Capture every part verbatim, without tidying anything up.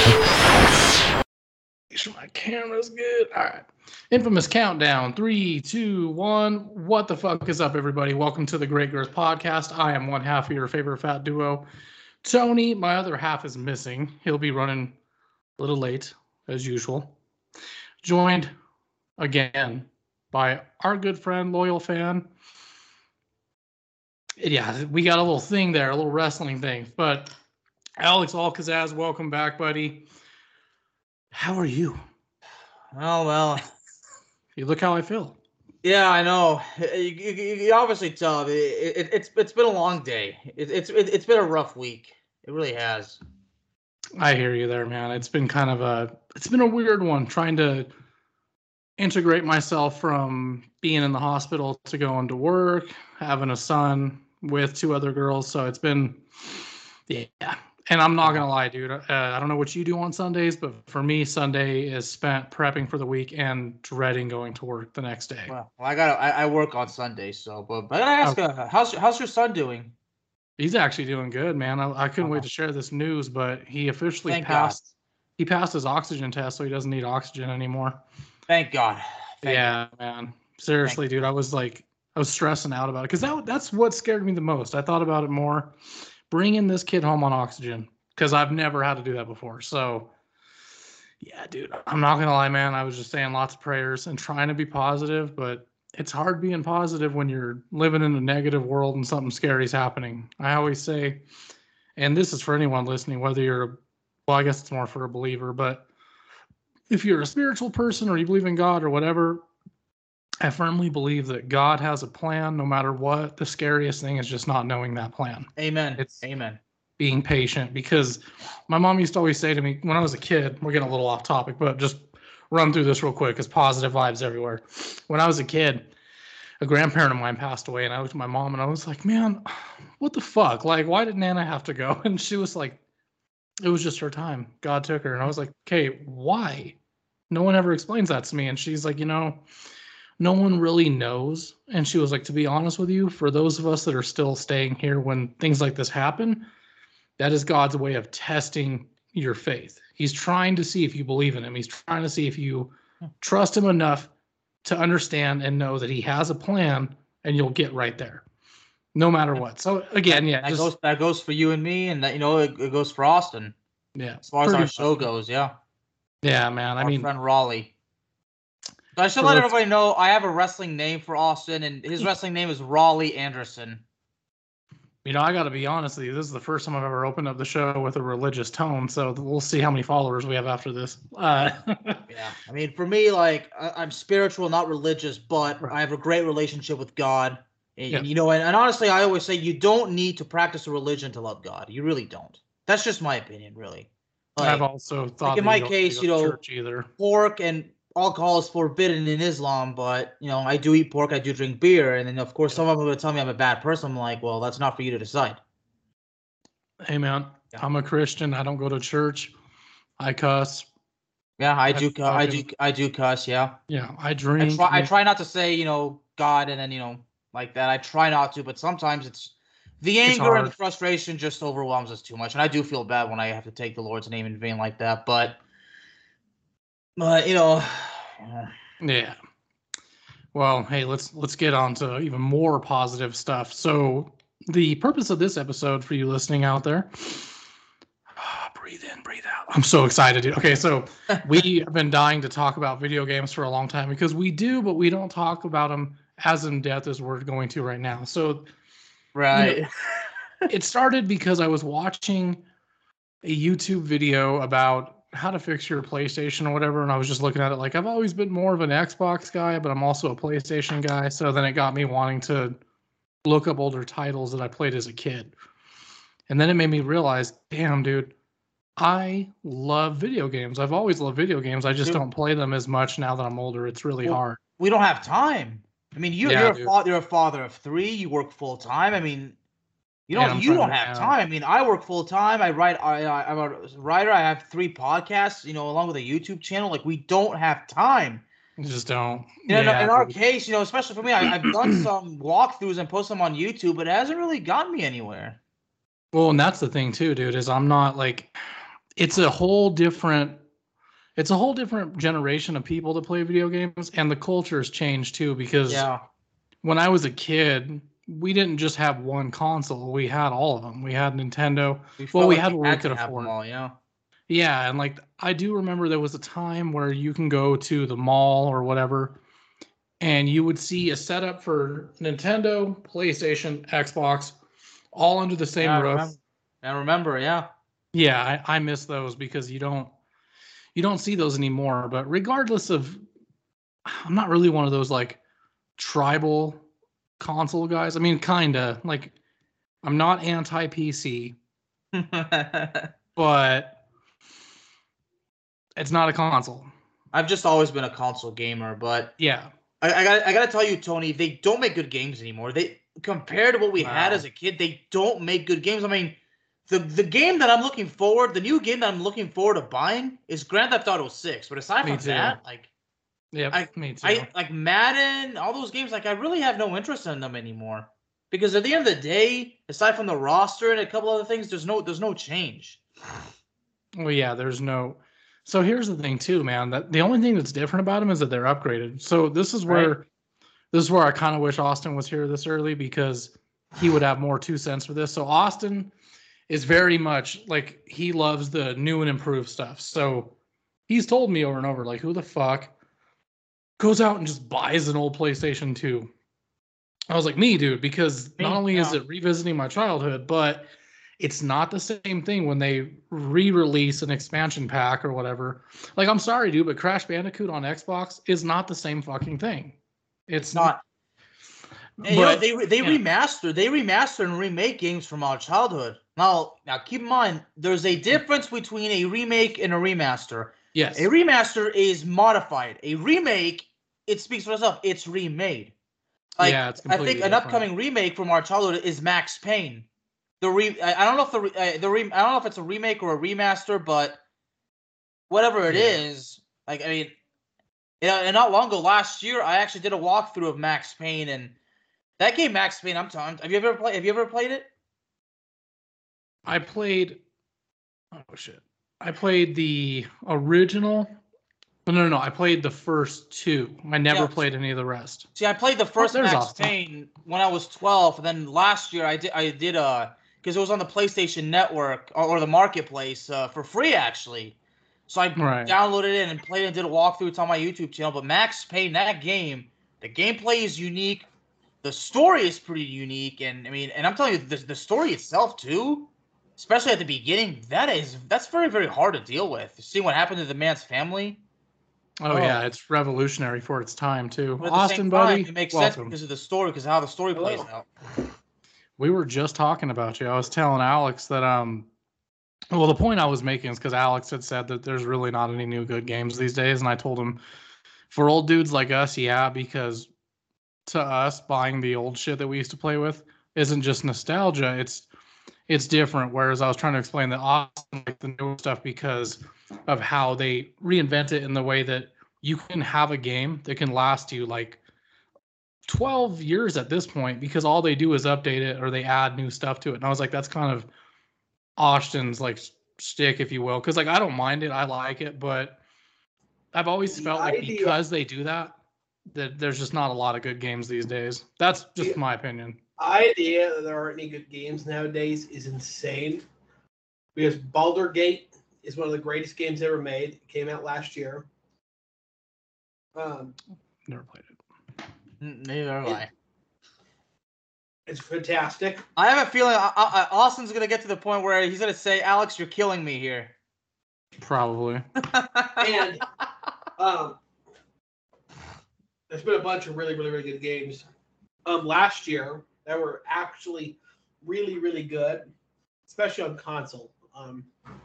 sure my camera's good. All right. Infamous countdown. Three, two, one. What the fuck is up, everybody? Welcome to the Great Girth Podcast. I am one half of your favorite fat duo, Tony. My other half is missing. He'll be running a little late, as usual. Joined again by our good friend, loyal fan. Yeah, we got a little thing there, a little wrestling thing. But Alex Alcazaz, welcome back, buddy. How are you? Oh, well. You look how I feel. Yeah, I know. You, you, you obviously tell. It, it, it's it's been a long day. It, it's it, it's been a rough week. It really has. I hear you there, man. It's been kind of a it's been a weird one trying to integrate myself from being in the hospital to going to work, having a son with two other girls. So it's been, yeah. And I'm not going to lie, dude. Uh, I don't know what you do on Sundays, but for me, Sunday is spent prepping for the week and dreading going to work the next day. Well, I got I, I work on Sundays, so but, but I gotta ask, okay. uh, how's how's your son doing? He's actually doing good, man. I, I couldn't uh-huh. wait to share this news, but he officially Thank passed. God. He passed his oxygen test, so he doesn't need oxygen anymore. Thank God. Thank yeah, God. man. Seriously, Thank dude. I was like, I was stressing out about it because that that's what scared me the most. I thought about it more. Bringing this kid home on oxygen. Because I've never had to do that before. So, yeah, dude, I'm not going to lie, man. I was just saying lots of prayers and trying to be positive, but it's hard being positive when you're living in a negative world and something scary is happening. I always say, and this is for anyone listening, whether you're, a, well, I guess it's more for a believer, but if you're a spiritual person or you believe in God or whatever, I firmly believe that God has a plan no matter what. The scariest thing is just not knowing that plan. Amen. It's, Amen. Being patient, because my mom used to always say to me when I was a kid, we're getting a little off topic, but just run through this real quick because positive vibes everywhere. When I was a kid, a grandparent of mine passed away, and I looked at my mom and I was like, man, what the fuck? Like, why did Nana have to go? And she was like, it was just her time. God took her. And I was like, okay, why? No one ever explains that to me. And she's like, you know, no one really knows. And she was like, to be honest with you, for those of us that are still staying here when things like this happen, that is God's way of testing your faith. He's trying to see if you believe in him. He's trying to see if you trust him enough to understand and know that he has a plan, and you'll get right there, no matter what. So again, yeah, that just, goes that goes for you and me, and that you know it, it goes for Austin. Yeah, as far as our show goes, yeah. Yeah, man. I our mean, friend Raleigh. But I should let everybody know I have a wrestling name for Austin, and his wrestling name is Raleigh Anderson. You know, I got to be honest with you. This is the first time I've ever opened up the show with a religious tone, so we'll see how many followers we have after this. Uh, yeah, I mean, for me, like, I, I'm spiritual, not religious, but right. I have a great relationship with God. And, yeah. you know, and, and honestly, I always say you don't need to practice a religion to love God. You really don't. That's just my opinion, really. Like, I've also thought like in my case, you know, either. pork and alcohol is forbidden in Islam, but, you know, I do eat pork, I do drink beer, and then, of course, someone will tell me I'm a bad person. I'm like, well, that's not for you to decide. Hey, man, yeah. I'm a Christian. I don't go to church. I cuss. Yeah, I do, I, I do, I do cuss, yeah. Yeah, I drink. I try, I try not to say, you know, God and then, you know, like that. I try not to, but sometimes it's, the anger and the frustration just overwhelms us too much, and I do feel bad when I have to take the Lord's name in vain like that, but... But you know, yeah. Well, hey, let's let's get on to even more positive stuff. So, the purpose of this episode for you listening out there, breathe in, breathe out. I'm so excited, dude. Okay, so we have been dying to talk about video games for a long time because we do, but we don't talk about them as in depth as we're going to right now. So, right. You know, it started because I was watching a YouTube video about how to fix your PlayStation or whatever, and I was just looking at it like I've always been more of an Xbox guy, but I'm also a PlayStation guy. So then it got me wanting to look up older titles that I played as a kid. And then it made me realize, damn, dude, I love video games. I've always loved video games. I just dude. don't play them as much now that I'm older. It's really well, hard. We don't have time. I mean, you, yeah, you're, a fa- you're a father of three. You work full time. I mean, You don't. Yeah, you don't have time. I mean, I work full time. I write. I, I, I'm a writer. I have three podcasts. You know, along with a YouTube channel. Like, we don't have time. You just don't. You know, yeah. In our case, you know, especially for me, I, I've done some walkthroughs and post them on YouTube, but it hasn't really gotten me anywhere. Well, and that's the thing too, dude. Is I'm not like, it's a whole different it's a whole different generation of people that play video games, and the culture has changed too. Because Yeah. when I was a kid, we didn't just have one console; we had all of them. We had Nintendo. We Well, felt we like had we what we had could to have them afford. all, yeah. Yeah, and like I do remember there was a time where you can go to the mall or whatever, and you would see a setup for Nintendo, PlayStation, Xbox, all under the Yeah, same I roof. remember. I remember, yeah. Yeah, I, I miss those because you don't you don't see those anymore. But regardless of, I'm not really one of those like tribal console guys. I mean, kinda like I'm not anti P C, but it's not a console. I've just always been a console gamer, but Yeah, I, I got I gotta tell you, Tony, they don't make good games anymore. They compared to what we had Wow. as a kid, they don't make good games. I mean, the the game that I'm looking forward, the new game that I'm looking forward to buying is Grand Theft Auto six. But aside Me from too. that, like yep, I me too. I like Madden, all those games, like I really have no interest in them anymore. Because at the end of the day, aside from the roster and a couple other things, there's no there's no change. Well, yeah, there's no. So here's the thing too, man. That the only thing that's different about them is that they're upgraded. So this is where Right. this is where I kind of wish Austin was here this early, because he would have more two cents for this. So Austin is very much like, he loves the new and improved stuff. So he's told me over and over, like, who the fuck goes out and just buys an old PlayStation two? I was like, me, dude, because Me, not only is yeah. it revisiting my childhood, but it's not the same thing when they re-release an expansion pack or whatever. Like, I'm sorry, dude, but Crash Bandicoot on Xbox is not the same fucking thing. It's, It's not. But, And, you know, they they yeah. remaster, they remaster and remake games from our childhood. Now, now keep in mind, there's a difference between a remake and a remaster. Yes. A remaster is modified. A remake, it speaks for itself. It's remade. Like, Yeah, it's I completely think an different. upcoming remake from our childhood is Max Payne. The re, I, I don't know if the re- uh, the re, I don't know if it's a remake or a remaster, but whatever it Yeah. is, like I mean, yeah, and not long ago, last year, I actually did a walkthrough of Max Payne, and that game, Max Payne, I'm telling. Have you ever played? Have you ever played it? I played. Oh shit! I played the original. No, no, no. I played the first two. I never Yeah. played any of the rest. See, I played the first there's Max Austin. Payne when I was twelve, and then last year I did I did uh because it was on the PlayStation Network or, or the Marketplace uh, for free actually. So I Right. downloaded it and played it and did a walkthrough. It's on my YouTube channel. But Max Payne, that game, the gameplay is unique. The story is pretty unique, and I mean, and I'm telling you, the the story itself too, especially at the beginning, that is that's very very hard to deal with. Seeing what happened to the man's family. Oh, Oh. yeah, it's revolutionary for its time too. But at the Austin, same buddy, time, it makes welcome. sense because of the story, because of how the story Hello. plays out. We were just talking about you. I was telling Alex that um, well, the point I was making is because Alex had said that there's really not any new good games these days, and I told him, for old dudes like us, yeah, because to us, buying the old shit that we used to play with isn't just nostalgia. It's it's different. Whereas I was trying to explain that Austin like the new stuff because of how they reinvent it in the way that you can have a game that can last you like twelve years at this point, because all they do is update it or they add new stuff to it. And I was like, that's kind of Austin's like shtick, if you will, because like I don't mind it, I like it, but I've always The felt like idea- because they do that, that there's just not a lot of good games these days. That's just Yeah. my opinion. idea that there aren't any good games nowadays is insane. Because Baldur Gate is one of the greatest games ever made. It came out last year. Um, Never played it. Neither have I. it's fantastic. I have a feeling I, I, Austin's gonna get to the point where he's gonna say, "Alex, you're killing me here." Probably. And um, there's been a bunch of really, really, really good games um, last year that were actually really, really good, especially on console. Um,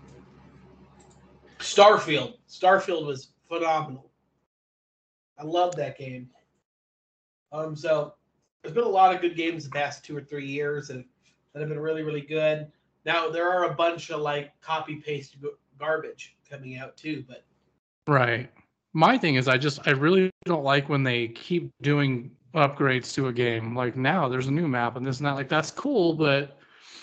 Starfield. Starfield was phenomenal. I love that game. Um, so there's been a lot of good games the past two or three years that, that have been really, really good. Now there are a bunch of like copy paste garbage coming out too, but Right. My thing is, I just I really don't like when they keep doing upgrades to a game. Like, now there's a new map and this and that. Like, that's cool, but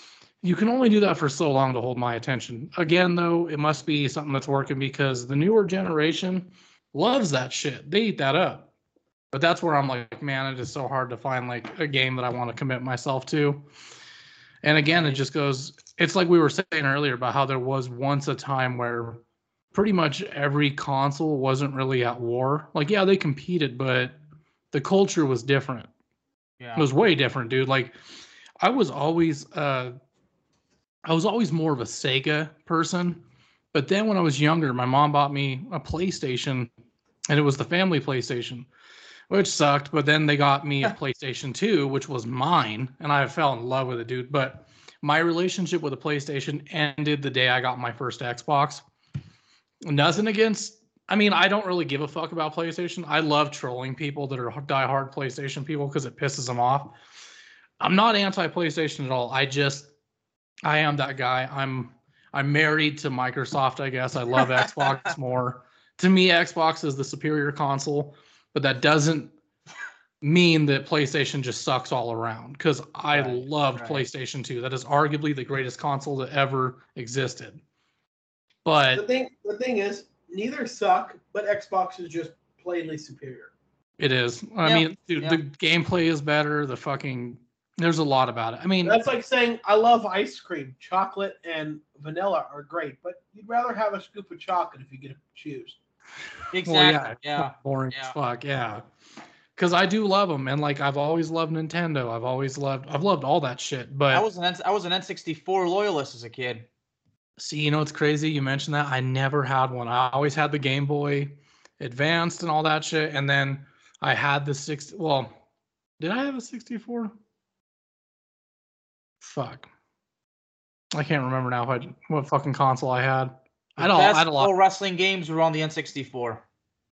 you can only do that for so long to hold my attention. Again, though, it must be something that's working because the newer generation loves that shit. They eat that up. But that's where I'm like, man, it is so hard to find like a game that I want to commit myself to. And again, it just goes, it's like we were saying earlier about how there was once a time where pretty much every console wasn't really at war. Like, yeah, they competed, but the culture was different. Yeah. It was way different, dude. Like, I was always, uh, I was always more of a Sega person. But then when I was younger, my mom bought me a PlayStation, and it was the family PlayStation, which sucked. But then they got me a PlayStation two, which was mine, and I fell in love with it, dude. But my relationship with the PlayStation ended the day I got my first Xbox. Nothing against, I mean, I don't really give a fuck about PlayStation. I love trolling people that are diehard PlayStation people because it pisses them off. I'm not anti-PlayStation at all. I just, I am that guy. I'm, I'm married to Microsoft, I guess. I love Xbox more. To me, Xbox is the superior console, but that doesn't mean that PlayStation just sucks all around, because I Right, loved right. PlayStation two. That is arguably the greatest console that ever existed. The But thing, the thing is, neither suck, but Xbox is just plainly superior. it is. I Yeah, mean, dude, yeah. the gameplay is better. The fucking, there's a lot about it. I mean, That's like saying I love ice cream. Chocolate and vanilla are great, but you'd rather have a scoop of chocolate if you get to choose. Exactly. well, yeah, yeah. boring Yeah. as fuck. Yeah. Because I do love them, and like I've always loved Nintendo. I've always loved, I've loved all that shit. But I was an N- I was an N sixty-four loyalist as a kid. see, you know what's crazy? You mentioned that. I never had one. I always had the Game Boy Advanced and all that shit. And then I had the six. Well, did I have a sixty-four? Fuck. I can't remember now what, what fucking console I had. I The had, all, I best had a lot. pro wrestling games were on the N sixty-four.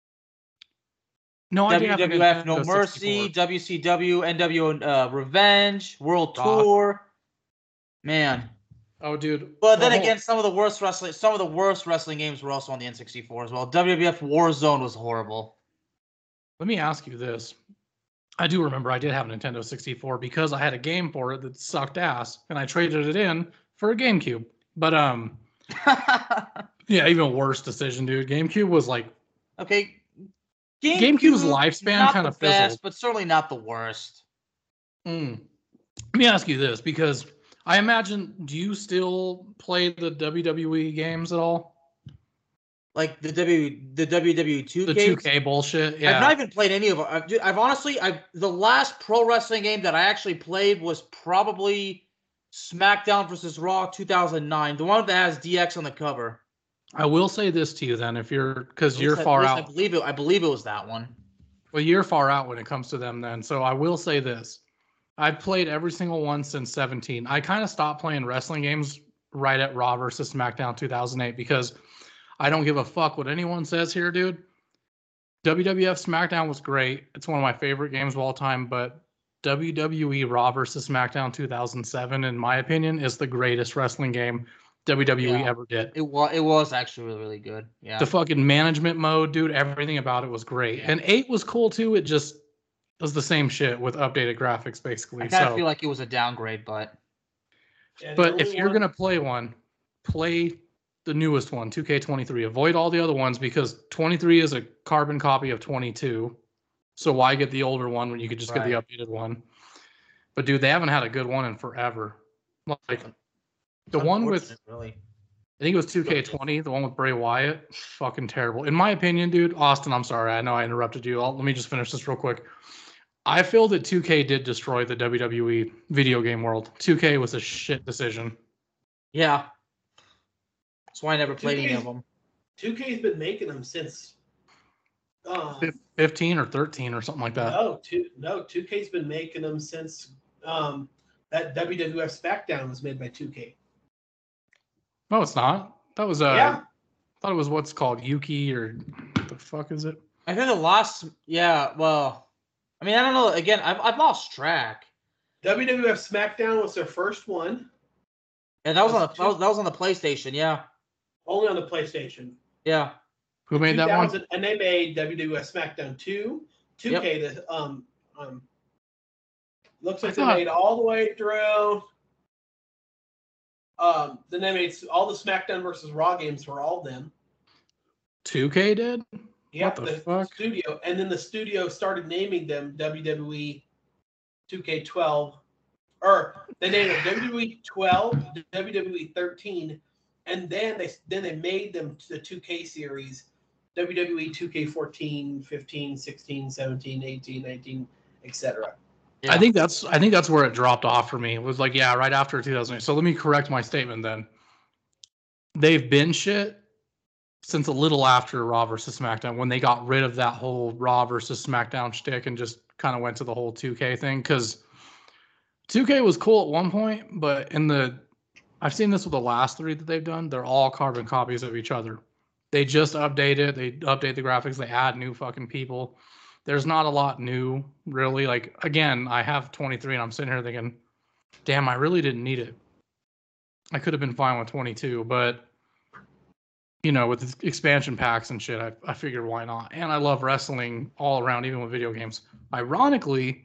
No, I did W have a W F Nintendo No Mercy, sixty-four. W C W, N W uh, Revenge, World Rock. Tour. Man. Oh, dude. But the then whole- again, some of the worst wrestling, some of the worst wrestling games were also on the N sixty-four as well. W W F Warzone was horrible. Let me ask you this. I do remember I did have a Nintendo sixty-four because I had a game for it that sucked ass, and I traded it in for a GameCube. But um, yeah, even worse decision, dude. GameCube was like, Okay. GameCube's lifespan not kinda the best, fizzled. but certainly not the worst. mm. Let me ask you this, because I imagine, do you still play the W W E games at all? Like the W the W W two The two K bullshit. Yeah. I've not even played any of them. I've, I've honestly, I've the last pro wrestling game that I actually played was probably SmackDown versus Raw two thousand nine, the one that has D X on the cover. I will say this to you then, if you're, because At you're least I- far at least out. I believe it. I believe it was that one. Well, you're far out when it comes to them then. So I will say this. I've played every single one since seventeen. I kind of stopped playing wrestling games right at Raw versus SmackDown two thousand eight because I don't give a fuck what anyone says here, dude. W W F SmackDown was great. It's one of my favorite games of all time, but W W E Raw versus SmackDown two thousand seven, in my opinion, is the greatest wrestling game W W E Yeah. ever did. It was it was actually really, really good. Yeah. The fucking management mode, dude, everything about it was great. And eight was cool too. It just was the same shit with updated graphics, basically. I kind of so, feel like it was a downgrade, but And the but only if you're one- gonna play one, play the newest one, two K twenty-three. Avoid all the other ones because twenty-three is a carbon copy of twenty-two. So why get the older one when you could just get the Right. updated one? But dude, they haven't had a good one in forever. Like the one with, unfortunate, really. I think it was two K twenty, the one with Bray Wyatt, fucking terrible. In my opinion, dude, Austin, I'm sorry. I know I interrupted you. I'll, let me just finish this real quick. I feel that two K did destroy the W W E video game world. two K was a shit decision. Yeah. That's why I never played any two K's of them. two K's been making them since. Uh, Fif- fifteen or thirteen or something like that. no, two no two K's been making them since um, that W W F SmackDown was made by two K. No, it's not. That was uh, Yeah. I thought it was what's called Yuki or what the fuck is it? I think the last, yeah, well, I mean, I don't know. Again, I've, I've lost track. W W F SmackDown was their first one, And that was on the That's that was, that was on the PlayStation. Yeah, only on the PlayStation. yeah. Who made that one? two thousand And they made W W F SmackDown two, two K. The um um looks I like they thought- made all the way through. Um, then they made all the SmackDown versus Raw games for all of them. two K did? Yeah, What the, the fuck? studio, and then the studio started naming them W W E two K twelve, or they named it W W E twelve, W W E thirteen, and then they then they made them the two K series, W W E two K fourteen, fifteen, sixteen, seventeen, eighteen, nineteen, et cetera. Yeah. I think that's I think that's where it dropped off for me. It was like, yeah, right after two thousand eight. So let me correct my statement then. They've been shit since a little after Raw versus SmackDown, when they got rid of that whole Raw versus SmackDown shtick and just kind of went to the whole two K thing. Because two K was cool at one point, but in the I've seen this with the last three that they've done. They're all carbon copies of each other. They just update it. They update the graphics. They add new fucking people. There's not a lot new, really. Like, again, I have twenty-three, and I'm sitting here thinking, damn, I really didn't need it. I could have been fine with twenty-two, but, you know, with expansion packs and shit, I, I figured why not? And I love wrestling all around, even with video games. Ironically,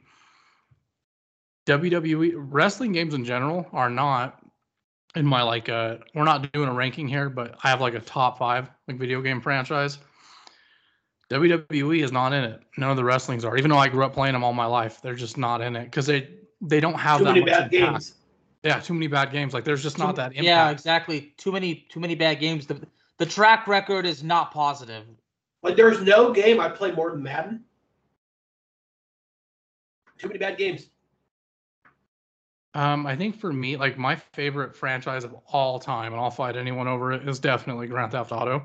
W W E, wrestling games in general are not in my, like, uh, we're not doing a ranking here, but I have, like, a top five, like, video game franchise. W W E is not in it. None of the wrestlings are. Even though I grew up playing them all my life, they're just not in it because they they don't have too that many much bad impact. games. Yeah, too many bad games. Like there's just not too, that impact. Yeah, exactly. Too many too many bad games. The the track record is not positive. Like there's no game I play more than Madden. Too many bad games. Um, I think for me, like my favorite franchise of all time, and I'll fight anyone over it, is definitely Grand Theft Auto.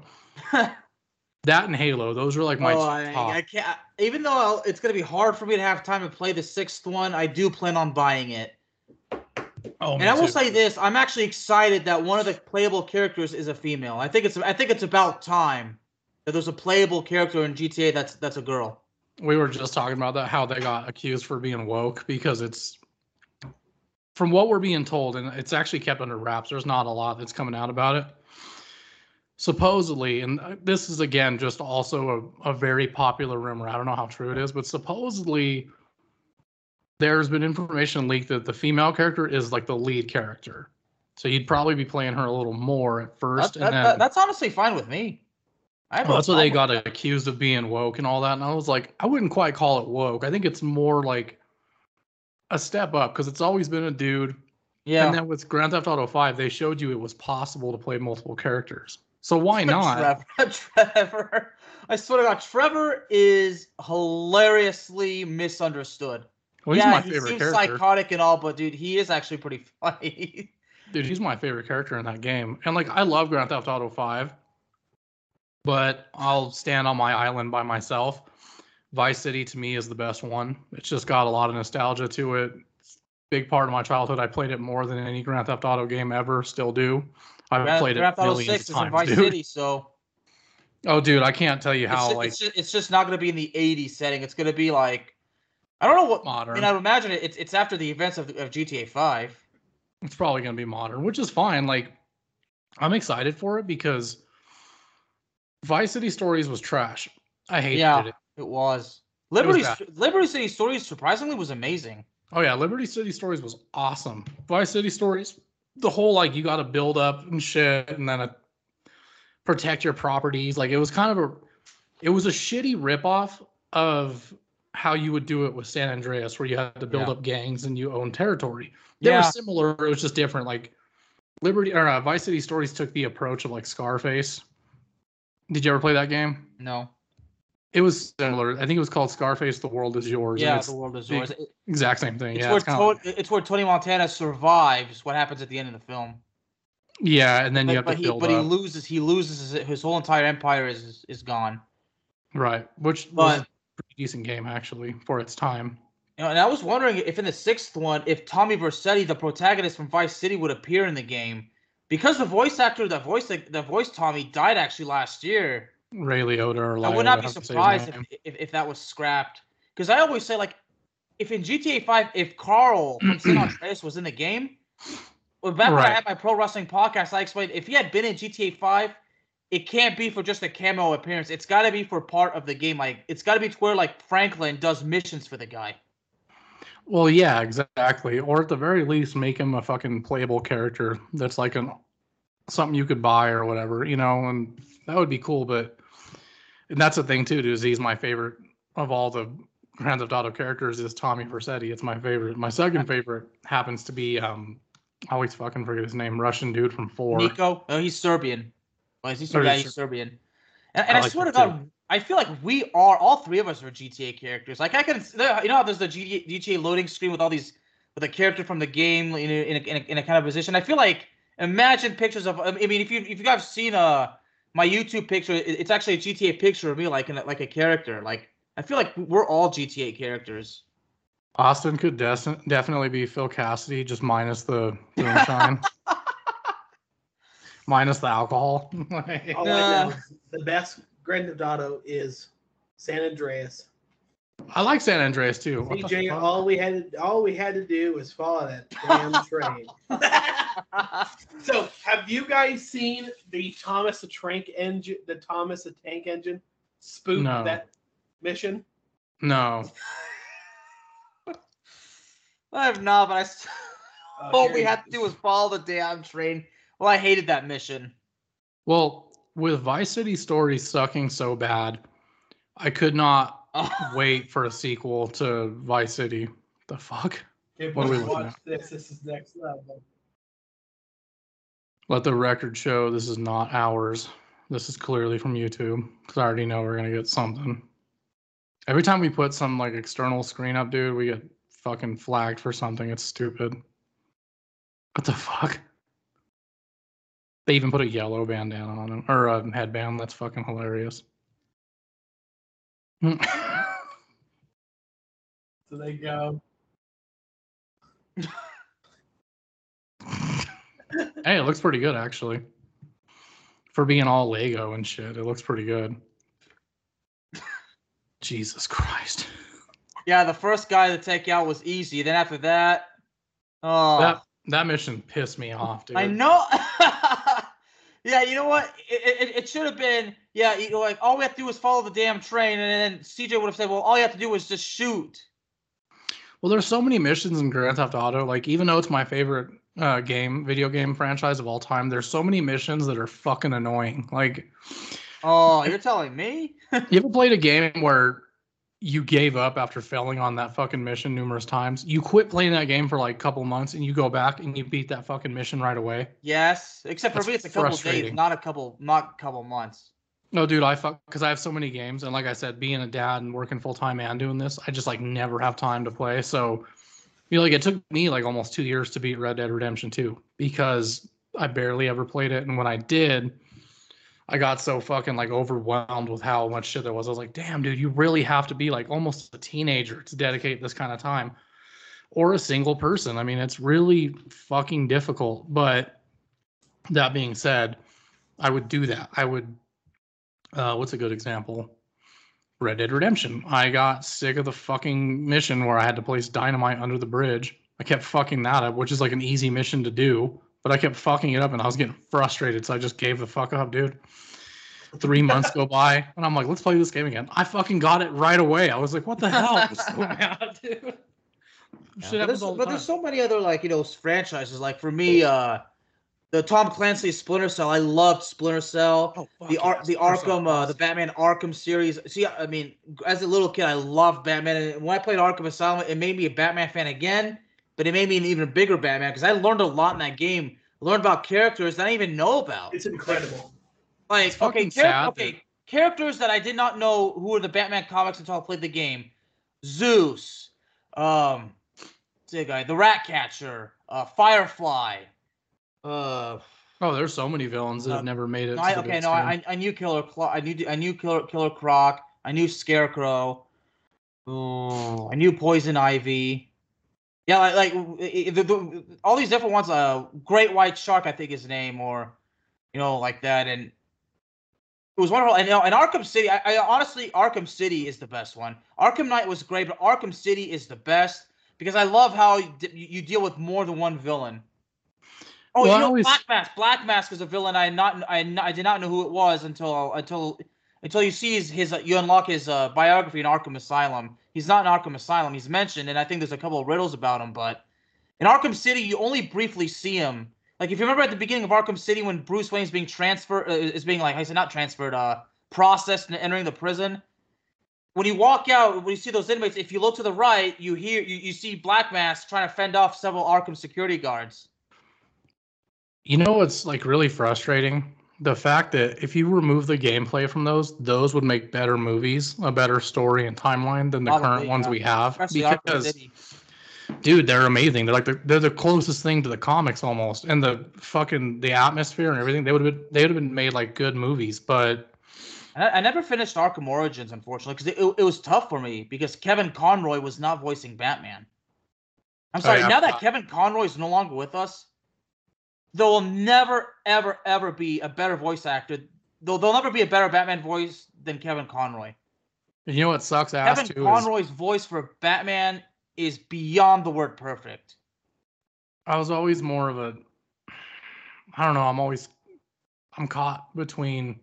That and Halo, those are like my oh, top. I, I can't. Even though I'll, it's gonna be hard for me to have time to play the sixth one, I do plan on buying it. Oh, and I will too. say this: I'm actually excited that one of the playable characters is a female. I think it's I think it's about time that there's a playable character in G T A that's that's a girl. We were just talking about that, how they got accused for being woke because it's, from what we're being told, and it's actually kept under wraps. There's not a lot that's coming out about it. Supposedly, and this is again just also a, a very popular rumor. I don't know how true it is, but supposedly there's been information leaked that the female character is like the lead character. So you'd probably be playing her a little more at first. That, and that, then, that, that's honestly fine with me. I well, that's what they got accused of being woke and all that. And I was like, I wouldn't quite call it woke. I think it's more like a step up because it's always been a dude. Yeah. And then with Grand Theft Auto five, they showed you it was possible to play multiple characters. So why not? Trevor, Trevor, I swear to God, Trevor is hilariously misunderstood. Well, he's yeah, my he favorite seems character. psychotic and all, but dude, he is actually pretty funny. Dude, he's my favorite character in that game. And like, I love Grand Theft Auto five, but I'll stand on my island by myself. Vice City to me is the best one. It's just got a lot of nostalgia to it. It's a big part of my childhood. I played it more than any Grand Theft Auto game ever. Still do. I've Grand, played Grand it millions six of times, is in Vice dude. City, so. Oh, dude, I can't tell you how. It's just, like, it's just, it's just not going to be in the eighties setting. It's going to be like, I don't know what. Modern. I mean, I would imagine it, it's it's after the events of, of G T A five. It's probably going to be modern, which is fine. Like, I'm excited for it because Vice City Stories was trash. I hated yeah, it. It was. Liberty was Liberty City Stories surprisingly was amazing. Oh yeah, Liberty City Stories was awesome. Vice City Stories, the whole like you got to build up and shit, and then a, protect your properties. Like it was kind of a, it was a shitty ripoff of how you would do it with San Andreas, where you had to build yeah. up gangs and you own territory. They yeah. were similar. It was just different. Like Liberty or uh, Vice City Stories took the approach of like Scarface. Did you ever play that game? No. It was similar. I think it was called Scarface: The World Is Yours. Yeah, The World Is Yours. The exact same thing. It's, yeah, where it's, to- like, it's where Tony Montana survives what happens at the end of the film. Yeah, and then but, you have but to he, build But up. he loses. He loses. His, his whole entire empire is is gone. Right, which but, was a pretty decent game actually for its time. You know, and I was wondering if in the sixth one, if Tommy Vercetti, the protagonist from Vice City, would appear in the game, because the voice actor that voiced that voiced Tommy died actually last year. Ray Liotta or I would not be surprised if, if if that was scrapped. Because I always say, like, if in G T A five, if Carl from San Andreas was in the game, well, back when I had my pro wrestling podcast, I explained if he had been in G T A five, it can't be for just a cameo appearance. It's got to be for part of the game. Like, it's got to be to where like Franklin does missions for the guy. Well, yeah, exactly. Or at the very least, make him a fucking playable character that's like an something you could buy or whatever, you know, and that would be cool. But and that's the thing too, dude, is he's my favorite of all the Grand Theft Auto characters is Tommy Vercetti. It's my favorite. My second favorite happens to be um I always fucking forget his name, Russian dude from four. Nico. Oh, he's Serbian. Oh, is he Serbian? Yeah, he's Serbian. And, and I, I like swear to God, too. I feel like we are all three of us are G T A characters. Like I can, you know, how there's the G T A loading screen with all these with a character from the game in a, in a, in a, in a kind of position. I feel like imagine pictures of. I mean, if you if you guys have seen uh my YouTube picture, it's actually a G T A picture of me, like in a, like a character. Like I feel like we're all G T A characters. Austin could des- definitely be Phil Cassidy, just minus the moonshine. Minus the alcohol. All I know is the best Grand Theft Auto is San Andreas. I like San Andreas too. C J, all we had to, all we had to do was follow that damn train. So, have you guys seen the Thomas the Tank engine, the Thomas the Tank Engine spoof no. that mission? No. I have not, but I st- oh, all we had to do was follow the damn train. Well, I hated that mission. Well, with Vice City Stories sucking so bad, I could not oh. wait for a sequel to Vice City. The fuck? If what we watch this, this is next level. Let the record show this is not ours. This is clearly from YouTube, because I already know we're gonna get something. Every time we put some like external screen up, dude, we get fucking flagged for something. It's stupid. What the fuck? They even put a yellow bandana on him, or a headband. That's fucking hilarious. So they go. Hey, it looks pretty good actually. For being all Lego and shit, it looks pretty good. Jesus Christ. Yeah, the first guy to take out was easy. Then after that, oh, that that mission pissed me off, dude. I know. Yeah, you know what? It, it, it should have been, yeah, you know, like, all we have to do is follow the damn train, and then C J would have said, well, all you have to do is just shoot. Well, there's so many missions in Grand Theft Auto. Like, even though it's my favorite uh, game, video game franchise of all time, there's so many missions that are fucking annoying. Like, oh, you're telling me? You ever played a game where you gave up after failing on that fucking mission numerous times? You quit playing that game for like a couple months and you go back and you beat that fucking mission right away? Yes, except for That's me, it's a couple days, not a couple, not a couple months. No, dude, I fuck because I have so many games, and like I said, being a dad and working full time and doing this, I just like never have time to play. So, you know, like it took me like almost two years to beat Red Dead Redemption two because I barely ever played it, and when I did, I got so fucking like overwhelmed with how much shit there was. I was like, damn, dude, you really have to be like almost a teenager to dedicate this kind of time, or a single person. I mean, it's really fucking difficult. But that being said, I would do that. I would. Uh, what's a good example? Red Dead Redemption. I got sick of the fucking mission where I had to place dynamite under the bridge. I kept fucking that up, which is like an easy mission to do, but I kept fucking it up and I was getting frustrated, so I just gave the fuck up, dude. Three months go by, and I'm like, let's play this game again. I fucking got it right away. I was like, what the hell? I was so mad, dude. Yeah, but there's, the but there's so many other, like, you know, franchises. Like, for me, uh, the Tom Clancy Splinter Cell. I loved Splinter Cell. Oh, the Ar- yes. the Arkham, uh, the Batman Arkham series. See, I mean, as a little kid, I loved Batman. And when I played Arkham Asylum, it made me a Batman fan again. But it made me an even bigger Batman because I learned a lot in that game. I learned about characters that I didn't even know about. It's incredible. Like, it's okay, char- okay, characters that I did not know who were the Batman comics until I played the game. Zeus, um, the guy, the Ratcatcher, uh, Firefly. Uh, oh, there's so many villains that uh, have never made it. No, I, okay, no, I, I knew Killer Clock. I knew I knew Killer Killer Croc. I knew Scarecrow. Oh, I knew Poison Ivy. Yeah, like like the, the, all these different ones. Uh, Great White Shark, I think his name, or you know, like that. And it was wonderful. And you know, and Arkham City. I, I honestly, Arkham City is the best one. Arkham Knight was great, but Arkham City is the best because I love how you, you deal with more than one villain. Oh, well, you know, always... Black Mask. Black Mask is a villain. I not I, I did not know who it was until until until you see his, his uh, you unlock his uh, biography in Arkham Asylum. He's not in Arkham Asylum. He's mentioned, and I think there's a couple of riddles about him. But in Arkham City, you only briefly see him. Like if you remember at the beginning of Arkham City when Bruce Wayne is being transferred, uh, is being like I said, not transferred, uh, processed and entering the prison. When you walk out, when you see those inmates, if you look to the right, you hear you, you see Black Mask trying to fend off several Arkham security guards. You know what's like really frustrating? The fact that if you remove the gameplay from those, those would make better movies, a better story and timeline than the Probably, current ones yeah. we have. Especially Arkham Because, City. dude, they're amazing. They're like the, they're the closest thing to the comics almost, and the fucking the atmosphere and everything. They would have been they would have been made like good movies, but. I, I never finished Arkham Origins, unfortunately, because it, it, it was tough for me because Kevin Conroy was not voicing Batman. I'm sorry, Oh, yeah. now that Kevin Conroy is no longer with us, there will never, ever, ever be a better voice actor. There'll, there'll never be a better Batman voice than Kevin Conroy. You know what sucks ass Kevin too Conroy's is voice for Batman is beyond the word perfect. I was always more of a I don't know, I'm always I'm caught between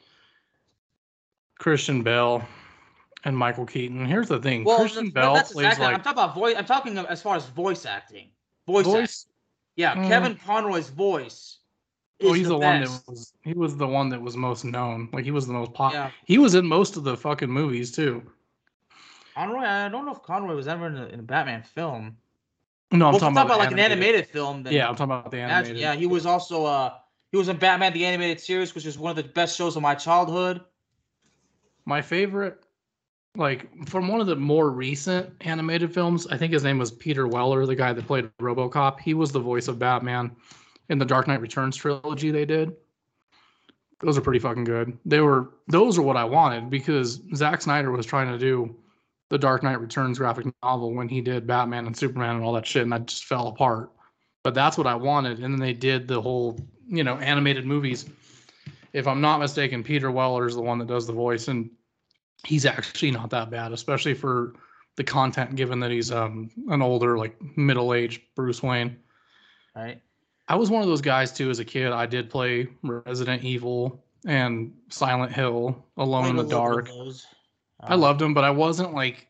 Christian Bale and Michael Keaton. Here's the thing. Well, Christian that's, Bale that's plays exactly, like I'm talking about voice. I'm talking as far as voice acting. Voice, acting. voice. Yeah, Mm. Kevin Conroy's voice. Is Oh, he's the, the, one best. that was he was the one that was most known. Like he was the most pop. Yeah. He was in most of the fucking movies too. Conroy, I don't know if Conroy was ever in a, in a Batman film. No, I'm well, talking about, about, like animated. an animated film. Then Yeah, I'm talking about the animated. Yeah, he was also uh he was in Batman the Animated Series, which is one of the best shows of my childhood. My favorite, like from one of the more recent animated films, I think his name was Peter Weller, the guy that played RoboCop. He was the voice of Batman in the Dark Knight Returns trilogy they did. Those are pretty fucking good. They were those are what I wanted because Zack Snyder was trying to do the Dark Knight Returns graphic novel when he did Batman and Superman and all that shit, and that just fell apart. But that's what I wanted, and then they did the whole, you know, animated movies. If I'm not mistaken, Peter Weller is the one that does the voice, and he's actually not that bad, especially for the content, given that he's um an older, like middle-aged Bruce Wayne. Right. I was one of those guys too as a kid. I did play Resident Evil and Silent Hill, Alone in the Dark. I loved them, but I wasn't like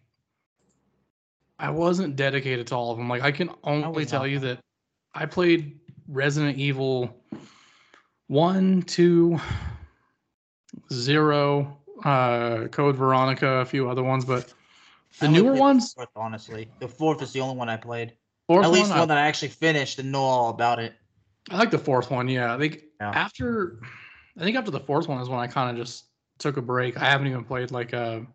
I wasn't dedicated to all of them. Like I can only tell you that I played Resident Evil one, two, zero, uh, Code Veronica, a few other ones, but the newer ones. The fourth, honestly, the fourth is the only one I played. Fourth At least one, one that I actually finished and know all about it. I like the fourth one. Yeah, I think Yeah. after, I think after the fourth one is when I kind of just took a break. I haven't even played like a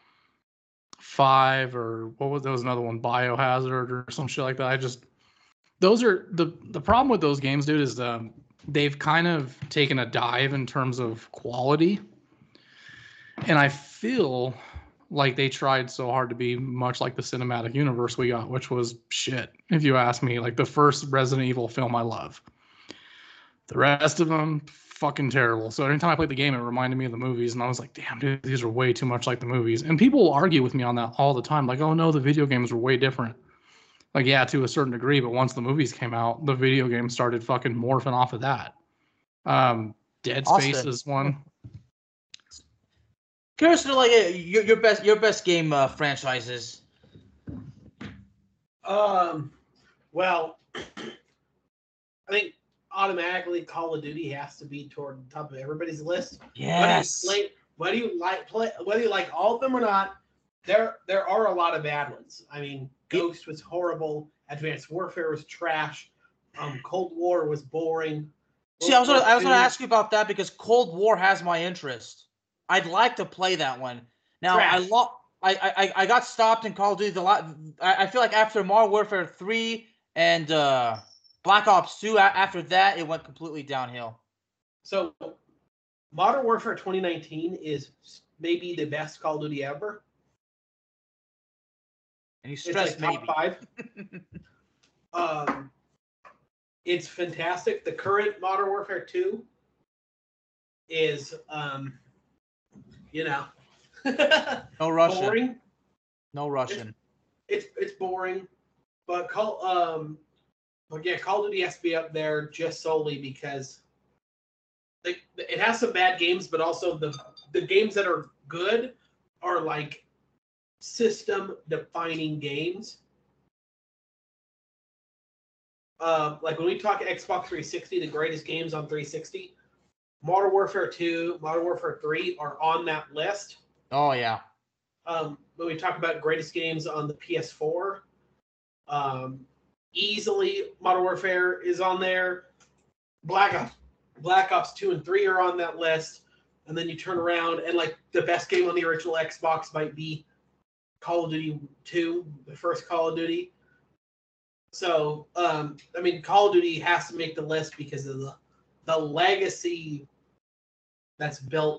five or what was there was another one, Biohazard or some shit like that. I just those are the the problem with those games, dude, is um, they've kind of taken a dive in terms of quality, and I feel like they tried so hard to be much like the cinematic universe we got, which was shit. If you ask me, like the first Resident Evil film, I love. The rest of them, fucking terrible. So anytime I played the game, it reminded me of the movies, and I was like, damn, dude, these are way too much like the movies. And people will argue with me on that all the time, like, oh no, the video games were way different. Like, yeah, to a certain degree, but once the movies came out, the video games started fucking morphing off of that. Um, Dead Space Austin. is one. Curious to know, like your your best your best game uh, franchises. Um, well, I think automatically Call of Duty has to be toward the top of everybody's list. Yes. Whether you like, whether you like play, whether you like all of them or not, there there are a lot of bad ones. I mean, Ghost was horrible. Advanced Warfare was trash. Um, Cold War was boring. See, I was gonna, I was gonna ask you about that because Cold War has my interest. I'd like to play that one. Now trash. I lo- I, I I got stopped in Call of Duty a lot. I, I feel like after Modern Warfare three and uh, Black Ops two, after that it went completely downhill. So, Modern Warfare twenty nineteen is maybe the best Call of Duty ever. And you stressed it's like maybe. Top five. um, it's fantastic. The current Modern Warfare two is, um, you know, no Russian. Boring. No Russian. It's, it's it's boring, but call um, but yeah, Call of Duty has to be up there just solely because they, it has some bad games, but also the the games that are good are like system defining games. Uh, like when we talk Xbox three sixty, the greatest games on three sixty, Modern Warfare two, Modern Warfare three are on that list. Oh yeah. Um, when we talk about greatest games on the P S four, um, easily Modern Warfare is on there. Black Ops, Black Ops two and three are on that list. And then you turn around and like the best game on the original Xbox might be Call of Duty two, the first Call of Duty. So, um, I mean, Call of Duty has to make the list because of the, the legacy that's built.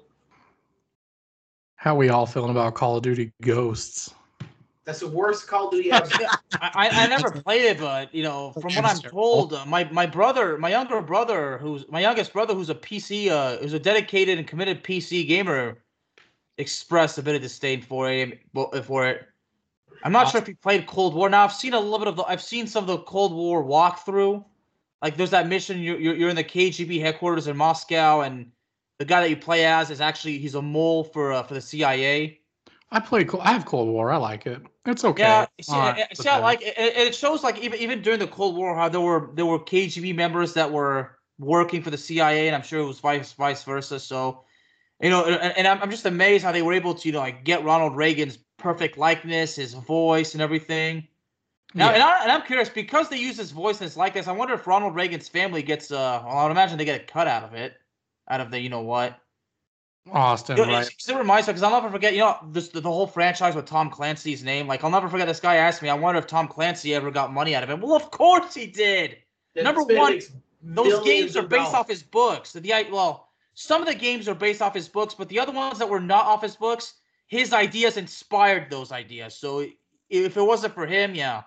How we all feeling about Call of Duty Ghosts? That's the worst Call of Duty ever. I, I never played it, but you know, from what I'm told, uh, my my brother, my younger brother, who's my youngest brother, who's a P C, uh, who's a dedicated and committed P C gamer, expressed a bit of disdain for it. For it, I'm not sure if he played Cold War. Now I've seen a little bit of the, I've seen some of the Cold War walkthrough. Like there's that mission you're you're, you're in the K G B headquarters in Moscow, and the guy that you play as is actually he's a mole for uh, for the C I A. I play. I have Cold War. I like it. It's okay. Yeah, see, uh, I, see I like it. It shows like even even during the Cold War how there were there were K G B members that were working for the C I A, and I'm sure it was vice vice versa. So, you know, and, and I'm I'm just amazed how they were able to you know like get Ronald Reagan's perfect likeness, his voice, and everything. Now, yeah. and, I, and I'm curious because they use his voice and his likeness. I wonder if Ronald Reagan's family gets. Uh, well, I would imagine they get a cut out of it, out of the you know what. Austin, you know, right? It, it reminds me because I'll never forget. You know, this the, the whole franchise with Tom Clancy's name. Like I'll never forget. This guy asked me. I wonder if Tom Clancy ever got money out of it. Well, of course he did. It's Number one, those games are based off his books. The well, some of the games are based off his books, but the other ones that were not off his books, his ideas inspired those ideas. So if it wasn't for him, yeah.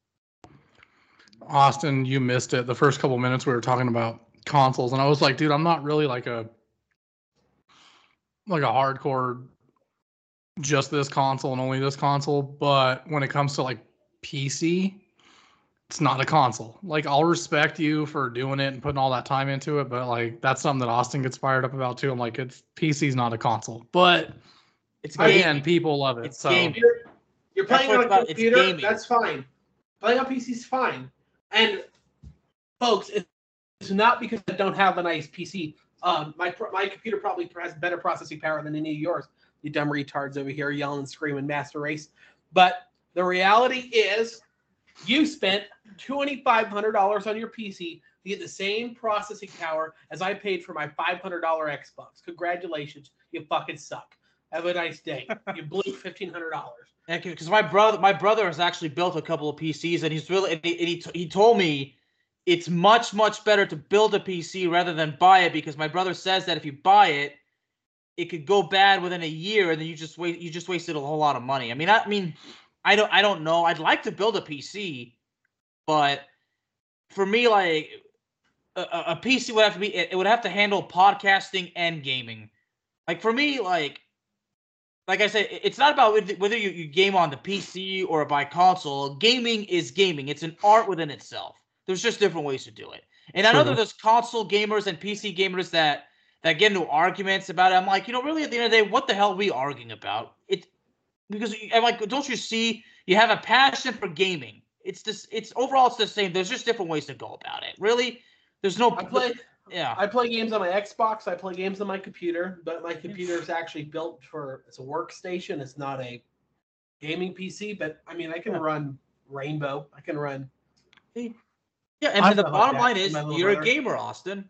Austin, you missed it. The first couple minutes we were talking about consoles, and I was like, dude, I'm not really like a like a hardcore just this console and only this console, but when it comes to like P C, it's not a console. Like I'll respect you for doing it and putting all that time into it, but like that's something that Austin gets fired up about too. I'm like, it's P C's not a console, but it's again, people love it. It's so game. You're, you're playing on a about, computer, that's fine. Playing on P C is fine. And folks, it's not because I don't have a nice P C. Um, my my computer probably has better processing power than any of yours. You dumb retards over here yelling and screaming Master Race. But the reality is you spent twenty-five hundred dollars on your P C to get the same processing power as I paid for my five hundred dollars Xbox. Congratulations. You fucking suck. Have a nice day. You blew fifteen hundred dollars. Because my brother, my brother has actually built a couple of P Cs, and he's really, and he, and he, he told me it's much, much better to build a P C rather than buy it, because my brother says that if you buy it, it could go bad within a year, and then you just wait, you just wasted a whole lot of money. I mean, I, I mean, I don't, I don't know. I'd like to build a P C, but for me, like a, a P C would have to be, it, it would have to handle podcasting and gaming. Like for me, like. Like I said, it's not about whether you, you game on the P C or by console. Gaming is gaming. It's an art within itself. There's just different ways to do it. And I know that there's console gamers and P C gamers that, that get into arguments about it. I'm like, you know, really at the end of the day, what the hell are we arguing about? It because I'm like, don't you see? You have a passion for gaming. It's this. It's overall, it's the same. There's just different ways to go about it. Really, there's no. I play. Yeah, I play games on my Xbox. I play games on my computer, but my computer is actually built for it's a workstation. It's not a gaming P C. But I mean, I can yeah. run Rainbow. I can run. Yeah, and the bottom line is you're brother. a gamer, Austin.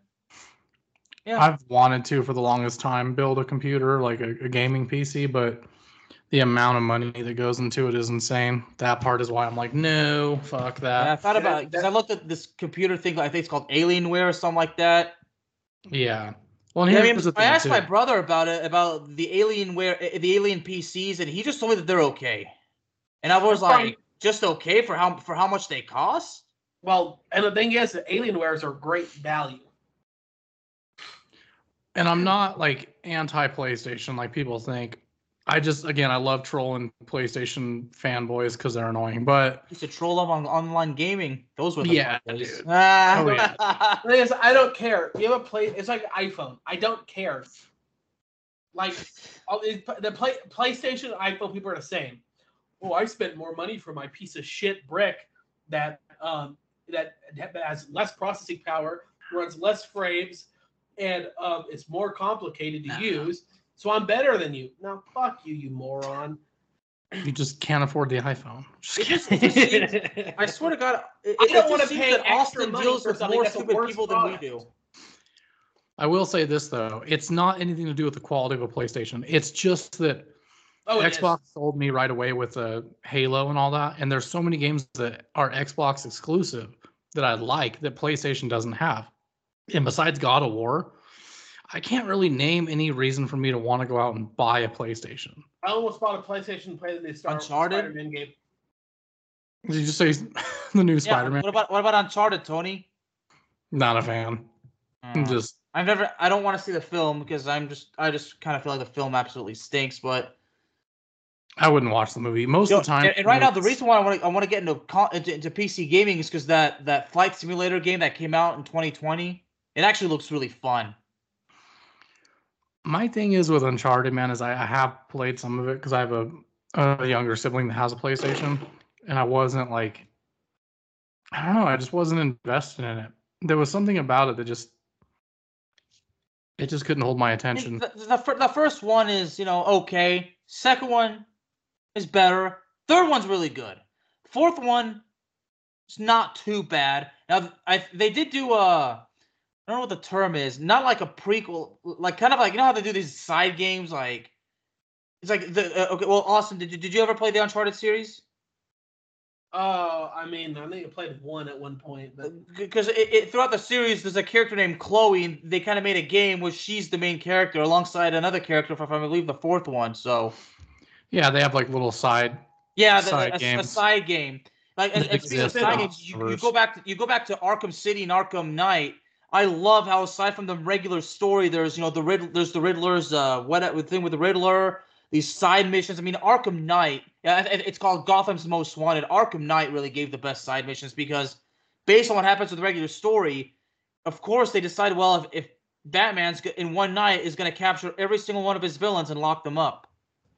Yeah, I've wanted to for the longest time build a computer like a, a gaming P C, but the amount of money that goes into it is insane. That part is why I'm like, no, fuck that. Yeah, I thought about it because I looked at this computer thing. I think it's called Alienware or something like that. Yeah. Well, and yeah, here's I, mean, the thing I asked too. my brother about it, about the Alienware, the Alien P Cs, and he just told me that they're okay. And I was like, just okay for how for how much they cost? Well, and the thing is, the Alienwares are great value. And I'm not like anti-PlayStation like people think. I just, again, I love trolling PlayStation fanboys because they're annoying, but... I used to troll them on online gaming. Those were the yeah, dude. Ah. Oh, yeah. The thing is, I don't care. You have a play... It's like iPhone. I don't care. like all the, the play, PlayStation, I feel people are the same. Oh, I spent more money for my piece of shit brick that um, that has less processing power, runs less frames, and um, it's more complicated to use. So I'm better than you. Now, fuck you, you moron. You just can't afford the iPhone. Just It just, it just seems, I swear to God, it, I don't it want just to seems pay that extra Austin money deals for with something more that's a stupid worse people product. than we do. I will say this though, it's not anything to do with the quality of a PlayStation. It's just that Oh, it Xbox is. sold me right away with uh, Halo and all that, and there's so many games that are Xbox exclusive that I like that PlayStation doesn't have. And besides God of War, I can't really name any reason for me to want to go out and buy a PlayStation. I almost bought a PlayStation to play the new Star Uncharted? Spider-Man game. Did you just say the new Yeah, Spider-Man? what about what about Uncharted, Tony? Not a fan. I'm Uh, just I've never. I don't want to see the film because I'm just. I just kind of feel like the film absolutely stinks. But I wouldn't watch the movie most Yo, of the time. and, and right now, the it's- reason why I want to I want to get into, con- into into P C gaming is because that that flight simulator game that came out in twenty twenty, it actually looks really fun. My thing is with Uncharted, man, is I, I have played some of it because I have a, a younger sibling that has a PlayStation, and I wasn't like, I don't know, I just wasn't invested in it. There was something about it that just, it just couldn't hold my I attention. mean, the, the, fir- the first one is, you know, okay. Second one is better. Third one's really good. Fourth one is not too bad. Now, I they did do a, I don't know what the term is. Not like a prequel, like kind of like, you know how they do these side games, like it's like the uh, okay. Well, Austin, did you did you ever play the Uncharted series? Uh, I mean, I think I played one at one point, but Because it, it, throughout the series, there's a character named Chloe, and they kind of made a game where she's the main character alongside another character from, I believe, the fourth one. So Yeah, they have like little side yeah, the, side a, a games. side game. Like, and, That and speaking of exist side in games, you, you universe. go back to you go back to Arkham City and Arkham Knight. I love how aside from the regular story, there's you know the Riddler, there's the Riddler's uh what thing with the Riddler, these side missions. I mean, Arkham Knight, yeah, it- it's called Gotham's Most Wanted. Arkham Knight really gave the best side missions because based on what happens with the regular story, of course they decide well if, if Batman's go- in one night is going to capture every single one of his villains and lock them up.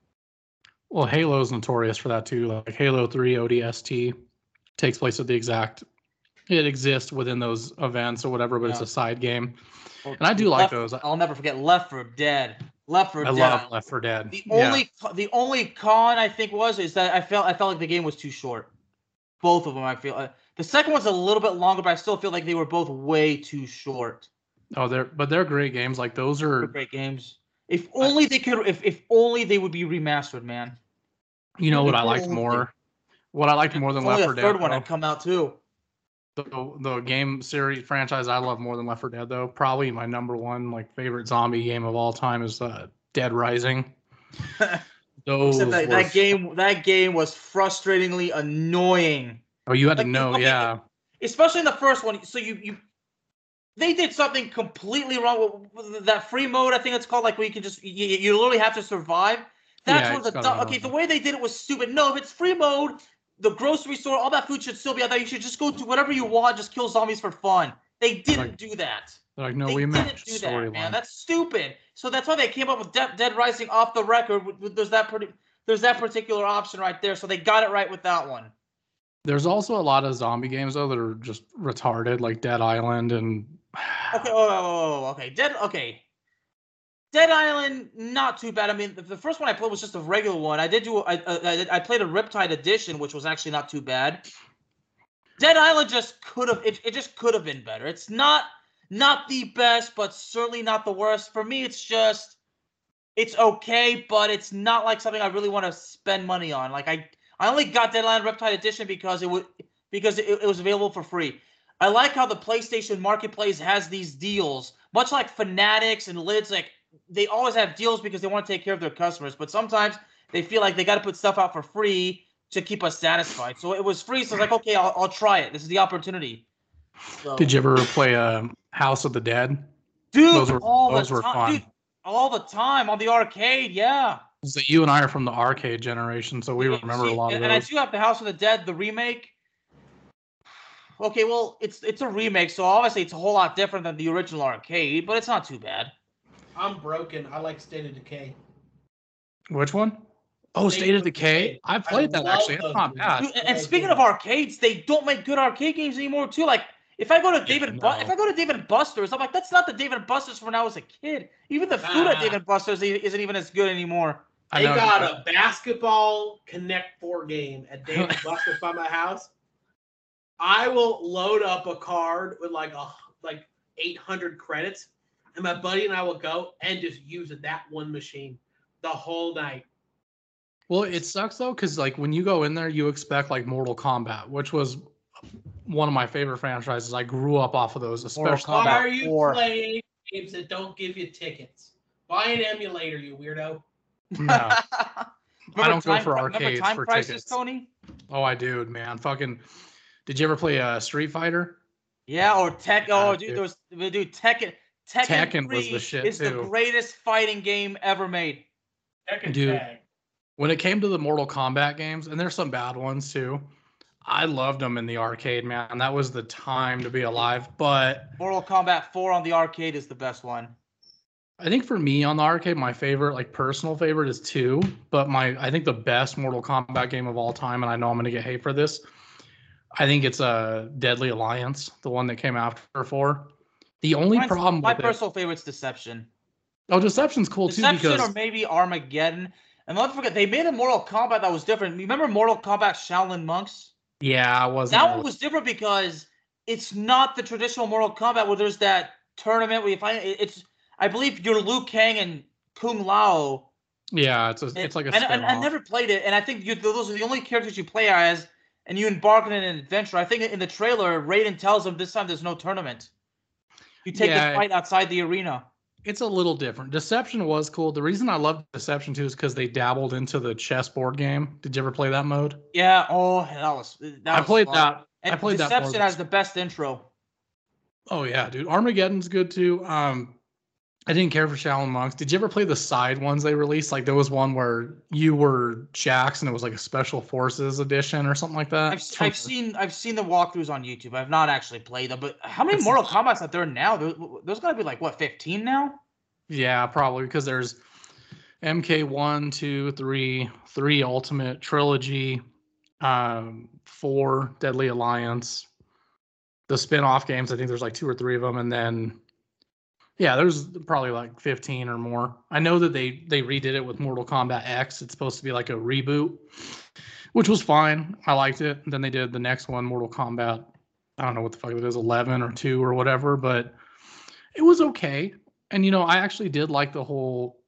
Well, Halo's notorious for that too. Like Halo three O D S T takes place at the exact, it exists within those events or whatever, but it's Yeah. a side game. Or And I do like Left- those. I'll never forget Left four Dead. Left four I Dead. love Left four Dead. The Yeah. only the only con I think was is that I felt I felt like the game was too short. Both of them, I feel. Uh, the second one's a little bit longer, but I still feel like they were both way too short. Oh, they're but they're great games. Like those They're are, great games. If only they could. If if only they would be remastered, man. you know what I If liked only. more. What I liked more than If only Left a four Dead. third one though, had come out too. the the game series franchise I love more than Left four Dead though. Probably my number one like favorite zombie game of all time is uh, Dead Rising. Those Except that, were- that game that game was frustratingly annoying. Oh, you had to like, know, okay, yeah. Especially in the first one. So you you they did something completely wrong with, with that free mode. I think it's called, like where you can just you, you literally have to survive. That's Yeah, one of the it's got dumb, a- okay. The way they did it was stupid. No, if it's free mode, the grocery store, all that food should still be out there. You should just go do whatever you want, just kill zombies for fun. They didn't Like, do that. They're like, no, they we didn't matched do that, man. storyline. That's stupid. So that's why they came up with De- Dead Rising off the record. With, with, there's that pretty, there's that particular option right there. So they got it right with that one. There's also a lot of zombie games though that are just retarded, like Dead Island and. Okay. Oh, oh, oh, okay. Dead. Okay. Dead Island, not too bad. I mean, the, the first one I played was just a regular one. I did do. I, I I played a Riptide edition, which was actually not too bad. Dead Island just could have. It, it just could have been better. It's not not the best, but certainly not the worst. For me, it's just it's okay, but it's not like something I really want to spend money on. Like I I only got Dead Island Riptide edition because it would because it, it was available for free. I like how the PlayStation Marketplace has these deals, much like Fanatics and Lids. Like they always have deals because they want to take care of their customers, but sometimes they feel like they got to put stuff out for free to keep us satisfied. So it was free, so I was like, okay, I'll, I'll try it. This is the opportunity. So, Did you ever play uh, House of the Dead? dude, those were- all those the were time, fun. dude, all the time on the arcade, yeah. So you and I are from the arcade generation, so we Yeah, remember see, a lot of and, those. and I do have the House of the Dead, the remake. Okay, well, it's it's a remake, so obviously it's a whole lot different than the original arcade, but it's not too bad. I'm broken. I like State of Decay. Which one? Oh, State, State of Decay. Decay. I played I that actually. It's not bad. Dude, and, and speaking games. of arcades, they don't make good arcade games anymore too. Like if I go to David, yeah, no. if I go to Dave and Buster's, I'm like, that's not the Dave and Buster's from when I was a kid. Even the food ah. at Dave and Buster's isn't even as good anymore. They got a basketball Connect Four game at Dave and Buster's by my house. I will load up a card with like a like eight hundred credits, and my buddy and I will go and just use that one machine the whole night. Well, it sucks though, because like when you go in there, you expect like Mortal Kombat, which was one of my favorite franchises. I grew up off of those, especially. Why are you four. playing games that don't give you tickets? Buy an emulator, you weirdo. No, I don't time, go for arcades time for Crisis, tickets. Tony? Oh, I do, man. Fucking. Did you ever play uh, Street Fighter? Yeah, or Tekken. Oh, dude, there was dude Tekken. Tekken, Tekken was the shit is too. the greatest fighting game ever made. Tekken dude. Tag. When it came to the Mortal Kombat games, and there's some bad ones too, I loved them in the arcade, man. That was the time to be alive. But Mortal Kombat four on the arcade is the best one. I think for me on the arcade, my favorite, like personal favorite, is two. But my, I think the best Mortal Kombat game of all time, and I know I'm gonna get hate for this, I think it's a uh, Deadly Alliance, the one that came after four. The only Mine's, problem my with personal it, favorite's Deception. Oh, Deception's cool Deception too because or maybe Armageddon. And don't forget, they made a Mortal Kombat that was different. Remember Mortal Kombat Shaolin Monks? Yeah, I wasn't. That really... one was different because it's not the traditional Mortal Kombat where there's that tournament where you find it's. I believe you're Liu Kang and Kung Lao. Yeah, it's a, it's like a. And, and I never played it, and I think you, those are the only characters you play as, and you embark on an adventure. I think in the trailer, Raiden tells him this time there's no tournament. You take yeah, the fight outside the arena. It's a little different. Deception was cool. The reason I loved Deception too is because they dabbled into the chessboard game. Did you ever play that mode? Yeah. Oh, that was. That I was played fun. that. And I played Deception that. Deception has the best intro. Oh yeah, dude. Armageddon's good too. Um, I didn't care for Shaolin Monks. Did you ever play the side ones they released? Like there was one where you were Jax and it was like a Special Forces edition or something like that. I've, I've seen I've seen the walkthroughs on YouTube. I've not actually played them, but how many it's, Mortal Kombats are there now? There, there's got to be like what fifteen now? Yeah, probably because there's M K one, two, three, three Ultimate Trilogy, um, four Deadly Alliance. The spin-off games, I think there's like two or three of them, and then yeah, there's probably like fifteen or more. I know that they they redid it with Mortal Kombat X. It's supposed to be like a reboot, which was fine. I liked it. And then they did the next one, Mortal Kombat. I don't know what the fuck it is, eleven or two or whatever, but it was okay. And you know, I actually did like the whole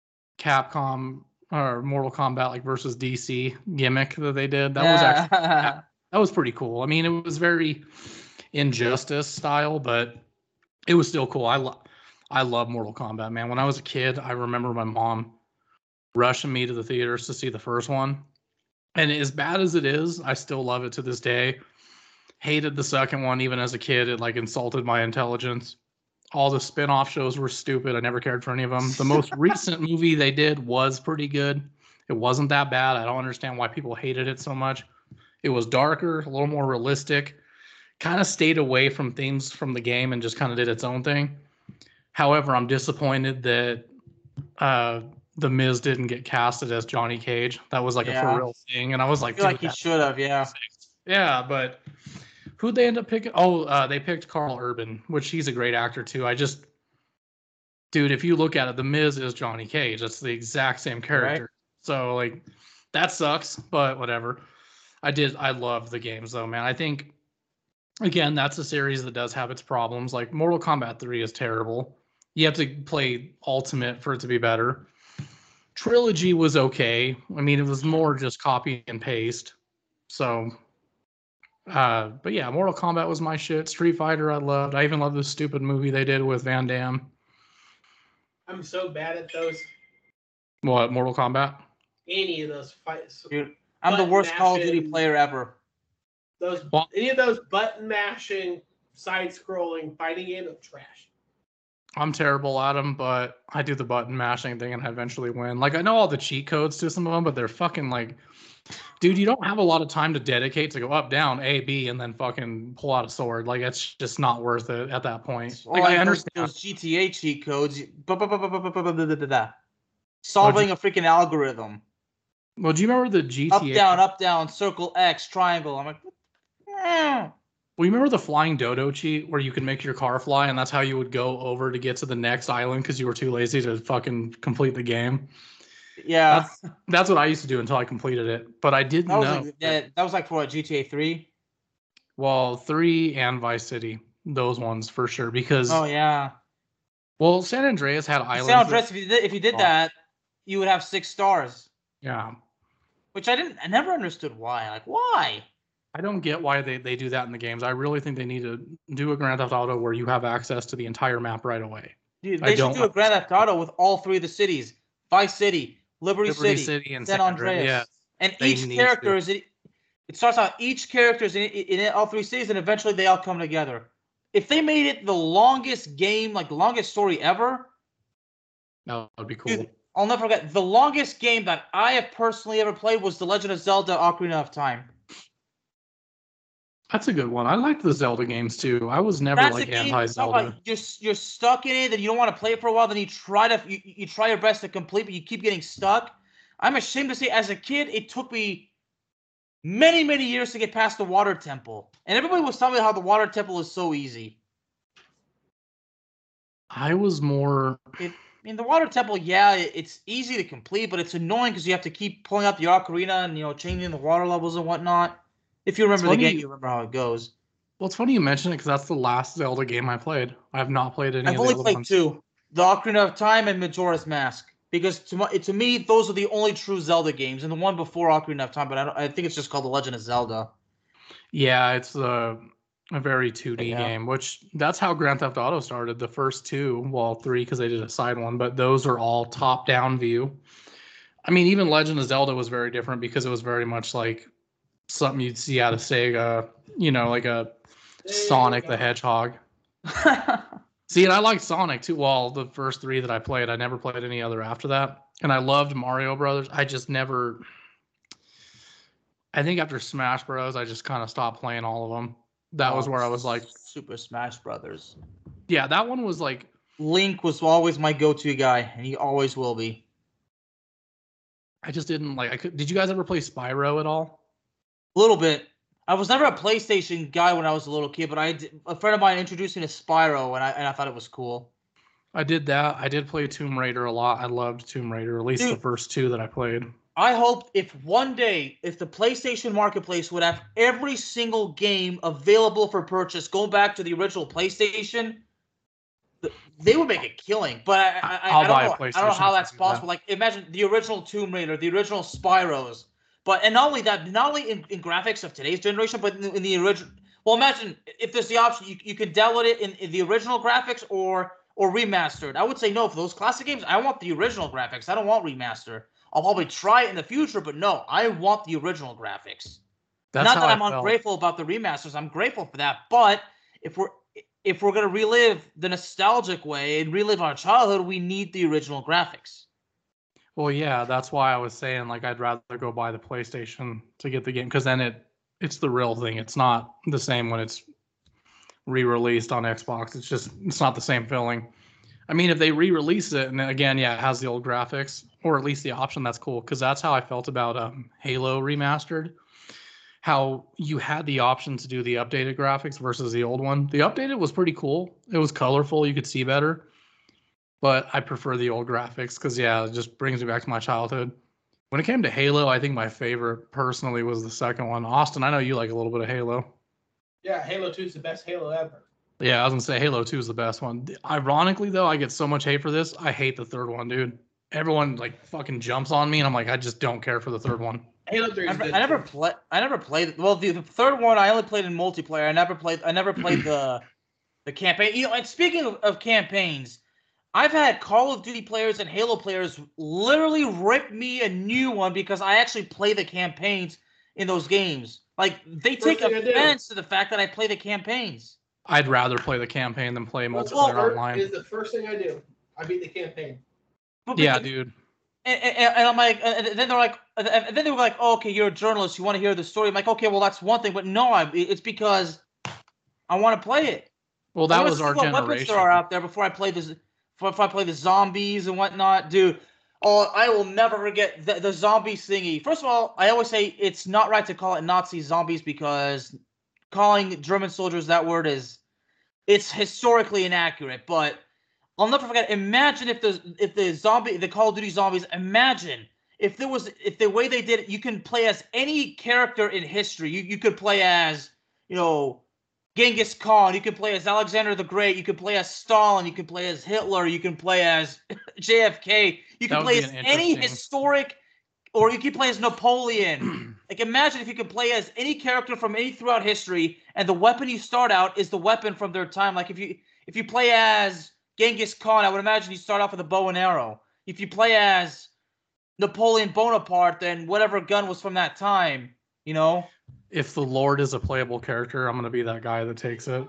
Capcom or Mortal Kombat like versus D C gimmick that they did. That was actually that, that was pretty cool. I mean, it was very Injustice style, but it was still cool. I love I love Mortal Kombat, man. When I was a kid, I remember my mom rushing me to the theaters to see the first one. And as bad as it is, I still love it to this day. Hated the second one even as a kid. It like insulted my intelligence. All the spin-off shows were stupid. I never cared for any of them. The most recent movie they did was pretty good. It wasn't that bad. I don't understand why people hated it so much. It was darker, a little more realistic. Kind of stayed away from themes from the game and just kind of did its own thing. However, I'm disappointed that uh, The Miz didn't get casted as Johnny Cage. That was like yeah. a for real thing. And I was like, I feel like he should have, yeah. Yeah, but who'd they end up picking? Oh, uh, they picked Carl Urban, which he's a great actor too. I just, dude, if you look at it, The Miz is Johnny Cage. That's the exact same character. Right. So like, that sucks, but whatever. I did, I love the games though, man. I think, again, that's a series that does have its problems. Like Mortal Kombat three is terrible. You have to play Ultimate for it to be better. Trilogy was okay. I mean, it was more just copy and paste. So, uh, but yeah, Mortal Kombat was my shit. Street Fighter I loved. I even love the stupid movie they did with Van Damme. I'm so bad at those. What, Mortal Kombat? Any of those fights. Dude, I'm the worst Call of Duty player ever. Those well, any of those button mashing, side scrolling fighting games are trash. I'm terrible at them, but I do the button mashing thing and I eventually win. Like, I know all the cheat codes to some of them, but they're fucking like, dude, you don't have a lot of time to dedicate to go up, down, A, B, and then fucking pull out a sword. Like, it's just not worth it at that point. Well, Like, I those, understand. those G T A cheat codes. bu- bu- bu- bu- bu- bu- bu- bu- bu- bu- bu- Solving a freaking algorithm. Well, do you remember the G T A? Up, down, up, down, circle, X, triangle. I'm like, eh. Well, you remember the flying dodo cheat where you could make your car fly, and that's how you would go over to get to the next island because you were too lazy to fucking complete the game? Yeah. That's, that's what I used to do until I completed it. But I didn't That was know. like, yeah, that was like for what, G T A three? Well, three and Vice City, those ones for sure. Because Oh yeah. well, San Andreas had islands. San that- Andreas, if you did, if you did Oh. that, you would have six stars. yeah, Which I didn't. I never understood why. Like why? I don't get why they, they do that in the games. I really think they need to do a Grand Theft Auto where you have access to the entire map right away. Dude, I they should don't do a Grand Theft Auto with all three of the cities: Vice City, Liberty, Liberty City, City and San San Andreas, Andreas. yeah. And They each need character to. is it, it starts out each character is in, in, in all three cities, and eventually they all come together. If they made it the longest game, like the longest story ever, That would be cool. dude, I'll never forget. The longest game that I have personally ever played was The Legend of Zelda: Ocarina of Time. That's a good one. I liked the Zelda games too. I was never That's like a game anti you talk about, Zelda. You're you're stuck in it, and you don't want to play it for a while. Then you try to you, you try your best to complete, but you keep getting stuck. I'm ashamed to say, as a kid, it took me many many years to get past the Water Temple, and everybody was telling me how the Water Temple is so easy. I was more. I mean, the Water Temple, yeah, it- it's easy to complete, but it's annoying because you have to keep pulling up the ocarina and you know changing the water levels and whatnot. If you remember the funny- game, you remember how it goes. Well, it's funny you mention it because that's the last Zelda game I played. I have not played any I've of only the other played ones. two: the Ocarina of Time and Majora's Mask. Because to my, to me, those are the only true Zelda games, and the one before Ocarina of Time. But I, don't, I think it's just called The Legend of Zelda. Yeah, it's a, a very two D Yeah. game, which that's how Grand Theft Auto started. The first two, well, three because they did a side one, but those are all top-down view. I mean, even Legend of Zelda was very different because it was very much like something you'd see out of Sega, you know, like a Sonic the Hedgehog. See, and I liked Sonic too. Well, the first three that I played, I never played any other after that. And I loved Mario Brothers. I just never. I think after Smash Bros, I just kind of stopped playing all of them. That was Oh, where I was like, Super Smash Brothers. yeah, that one was like, Link was always my go-to guy, and he always will be. I just didn't like. I could. Did you guys ever play Spyro at all? A little bit. I was never a PlayStation guy when I was a little kid, but I did, a friend of mine introduced me to Spyro, and I and I thought it was cool. I did that. I did play Tomb Raider a lot. I loved Tomb Raider, at least the Dude. first two that I played. I hope if one day, if the PlayStation Marketplace would have every single game available for purchase, going back to the original PlayStation, th- they would make a killing. But I, I, I, I'll I, don't, buy a know, I don't know PlayStation how if that's they do that. possible. Like, imagine the original Tomb Raider, the original Spyros. But and not only that, not only in, in graphics of today's generation, but in the, in the original. Well, imagine if there's the option, you, you can download it in, in the original graphics or or remastered. I would say no for those classic games. I want the original graphics. I don't want remaster. I'll probably try it in the future, but no, I want the original graphics. That's Not how that I I'm felt. ungrateful about the remasters. I'm grateful for that. But if we're if we're gonna relive the nostalgic way and relive our childhood, we need the original graphics. Well, yeah, that's why I was saying like I'd rather go buy the PlayStation to get the game because then it it's the real thing. It's not the same when it's re-released on Xbox. It's just it's not the same feeling. I mean, if they re-release it and then again, yeah, it has the old graphics or at least the option, that's cool because that's how I felt about um, Halo Remastered. How you had the option to do the updated graphics versus the old one. The updated was pretty cool. It was colorful. You could see better. But I prefer the old graphics because, yeah, it just brings me back to my childhood. When it came to Halo, I think my favorite personally was the second one. Austin, I know you like a little bit of Halo. Yeah, Halo two is the best Halo ever. Yeah, I was going to say Halo two is the best one. Ironically, though, I get so much hate for this. I hate the third one, dude. Everyone, like, fucking jumps on me, and I'm like, I just don't care for the third one. Halo three I is never, good. I never too. play. I never played. Well, the, the third one I only played in multiplayer. I never played. I never played the the campaign. You know, and speaking of, of campaigns, I've had Call of Duty players and Halo players literally rip me a new one because I actually play the campaigns in those games. Like they First take thing I do. offense to the fact that I play the campaigns. I'd rather play the campaign than play Once multiplayer Alert online. is the first thing I do. I beat the campaign. But Yeah, because- dude. And, and, and I'm like, and then they're like, and then they were like, oh, okay, you're a journalist, you want to hear the story. I'm like, okay, well, that's one thing, but no, I, it's because I want to play it. Well, that I wanna was see our what weapons generation. there are out there before I play this, before I play the zombies and whatnot, dude. Oh, I will never forget the, the zombie thingy. First of all, I always say it's not right to call it Nazi zombies because calling German soldiers that word is, it's historically inaccurate, but I'll never forget. Imagine if the if the zombie the Call of Duty zombies. Imagine if there was if the way they did it, you can play as any character in history. You you could play as you know Genghis Khan. You could play as Alexander the Great. You could play as Stalin. You can play as Hitler. You can play as J F K. You That can would play be as an any interesting- historic, or you could play as Napoleon. Like imagine if you could play as any character from any throughout history, and the weapon you start out is the weapon from their time. Like if you if you play as Genghis Khan, I would imagine you start off with a bow and arrow. If you play as Napoleon Bonaparte, then whatever gun was from that time, you know? If the Lord is a playable character, I'm gonna be that guy that takes it.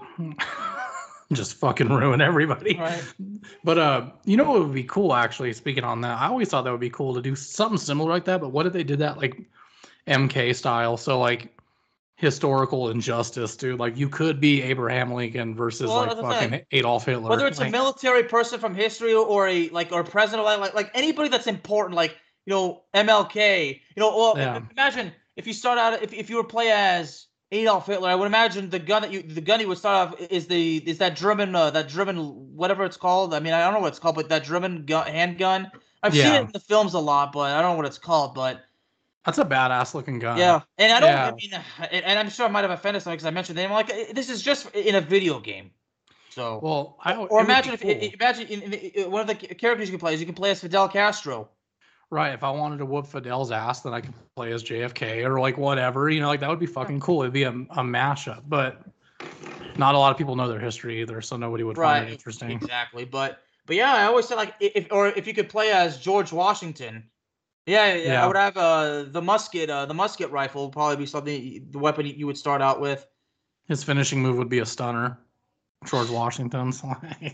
Just fucking ruin everybody. Right. But uh, you know what would be cool actually? Speaking on that, I always thought that would be cool to do something similar like that. But what if they did that like M K style? So like historical injustice, dude. Like you could be Abraham Lincoln versus Well, like that's the fucking thing. Adolf Hitler. Whether it's like, a military person from history or a like or a president, like like, like anybody that's important, like you know M L K. You know, well, Yeah. imagine if you start out if if you were play as Adolf Hitler, I would imagine the gun that you the gun you would start off is the is that German uh, that German whatever it's called. I mean, I don't know what it's called, but that German gun, handgun. I've seen Yeah. it in the films a lot, but I don't know what it's called. But that's a badass looking gun. yeah, and I don't. Yeah. I mean, and and I'm sure I might have offended someone because I mentioned them. Like this is just in a video game. So Well, I or it would be imagine if cool. imagine in, in, in, one of the characters you can play is you can play as Fidel Castro. Right. If I wanted to whoop Fidel's ass, then I could play as J F K or like whatever. You know, like that would be fucking cool. It'd be a, a mashup, but not a lot of people know their history either, so nobody would find it interesting. Exactly. But but yeah, I always said like if or if you could play as George Washington. Yeah, yeah, Yeah. I would have uh the musket, uh the musket rifle would probably be something the weapon you would start out with. His finishing move would be a stunner. George Washington's.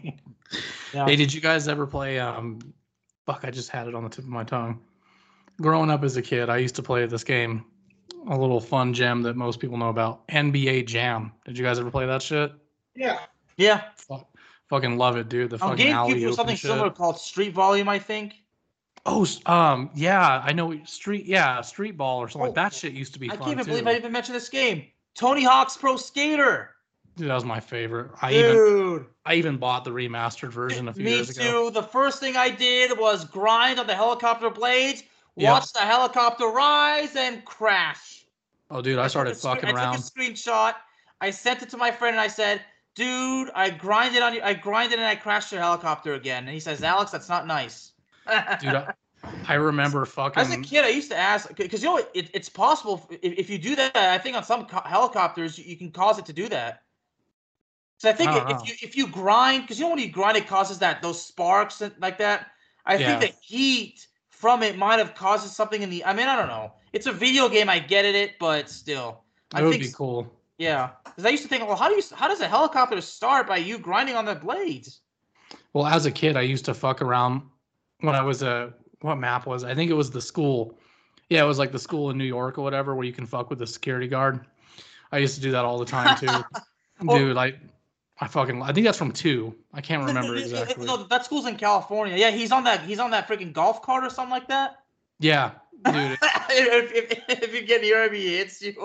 Yeah. Hey, did you guys ever play? Um, fuck, I just had it on the tip of my tongue. Growing up as a kid, I used to play this game, a little fun gem that most people know about, N B A Jam. Did you guys ever play that shit? Yeah. Yeah. Fuck, fucking love it, dude. The On fucking GameCube alley there was something shit. similar called Street Volume, I think. Oh, s- um, yeah, I know street, yeah, street ball or something like Oh, that. Shit used to be I fun can't even too. believe I even mentioned this game. Tony Hawk's Pro Skater. Dude, that was my favorite. I even, Dude. I even bought the remastered version a few Me years too. ago. The first thing I did was grind on the helicopter blades, Yep. watch the helicopter rise and crash. Oh, dude, I took started a screen- fucking I around. took a screenshot. I sent it to my friend and I said, "Dude, I grinded on you. I grinded and I crashed your helicopter again." And he says, "Alex, that's not nice." Dude, I, I remember fucking. As a kid, I used to ask because you know it, it's possible if, if you do that. I think on some co- helicopters you can cause it to do that. So I think I don't if know. you if you grind, because you know when you grind, it causes that those sparks and like that. I Yeah. think the heat from it might have caused something in the. I mean, I don't know. It's a video game. I get it, but still, It I would think be cool. yeah. Because I used to think, well, how do you how does a helicopter start by you grinding on the blades? Well, as a kid, I used to fuck around when I was a what map was? I think it was the school. Yeah, it was like the school in New York or whatever, where you can fuck with the security guard. I used to do that all the time too, Oh. dude. I, I fucking. I think that's from two. I can't remember No, no, no, exactly. No, that school's in California. Yeah, he's on that. He's on that freaking golf cart or something like that. Yeah, dude. if, if, if you get near him, he hits you.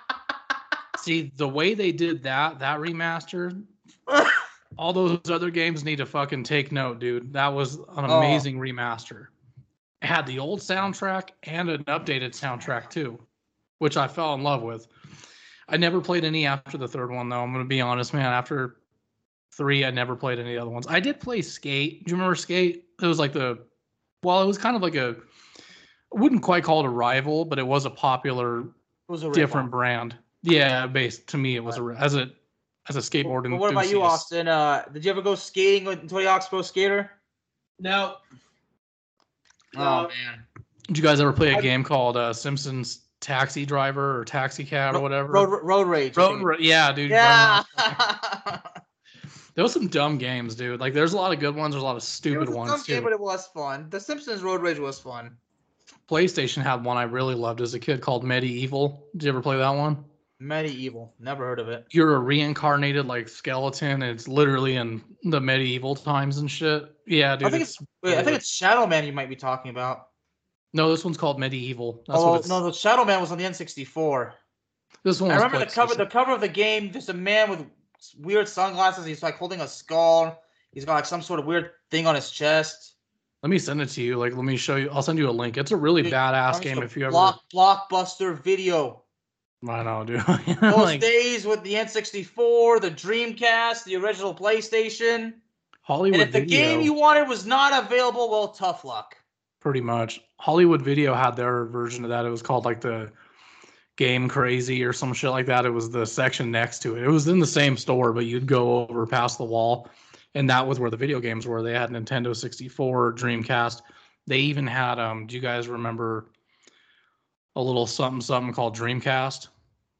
See the way they did that, that remaster. All those other games need to fucking take note, dude. That was an Oh. amazing remaster. It had the old soundtrack and an updated soundtrack too, which I fell in love with. I never played any after the third one though. I'm gonna be honest, man. After three, I never played any other ones. I did play Skate. Do you remember Skate? It was like the, well, it was kind of like a, I wouldn't quite call it a rival, but it was a popular, It was a different rip-off. brand. Yeah, based to me, it was a as a as a skateboard But what about you, enthusiast. Austin? Uh, did you ever go skating with Tony Hawk's Pro Skater? No. Oh No. man. Did you guys ever play a I- game called uh, Simpsons Taxi Driver or Taxi Cab or whatever. Road Road Rage. Road, ra- yeah, dude. Yeah. There was some dumb games, dude. Like, there's a lot of good ones. There's a lot of stupid it was a ones dumb too. game, but it was fun. The Simpsons Road Rage was fun. PlayStation had one I really loved as a kid called Medieval. Did you ever play that one? Medieval. Never heard of it. You're a reincarnated like skeleton. And it's literally in the medieval times and shit. Yeah, dude. I think it's, wait, I think it's Shadow Man you might be talking about. No, this one's called Medieval. That's oh what it's, no, the Shadow Man was on the N sixty-four. This one. I Was remember the cover. The cover of the game. Just a man with weird sunglasses. He's like holding a skull. He's got like some sort of weird thing on his chest. Let me send it to you. Like, let me show you. I'll send you a link. It's a really Dude, badass game. If you ever block, Blockbuster Video. I know, dude. Those like, days with the N sixty-four, the Dreamcast, the original PlayStation. Hollywood And if the Video, game you wanted was not available, well, tough luck. pretty much. Hollywood Video had their version of that. It was called like the Game Crazy or some shit like that. It was the section next to it. It was in the same store, but you'd go over past the wall, and that was where the video games were. They had Nintendo sixty-four, Dreamcast. They even had um. Do you guys remember a little something something called Dreamcast?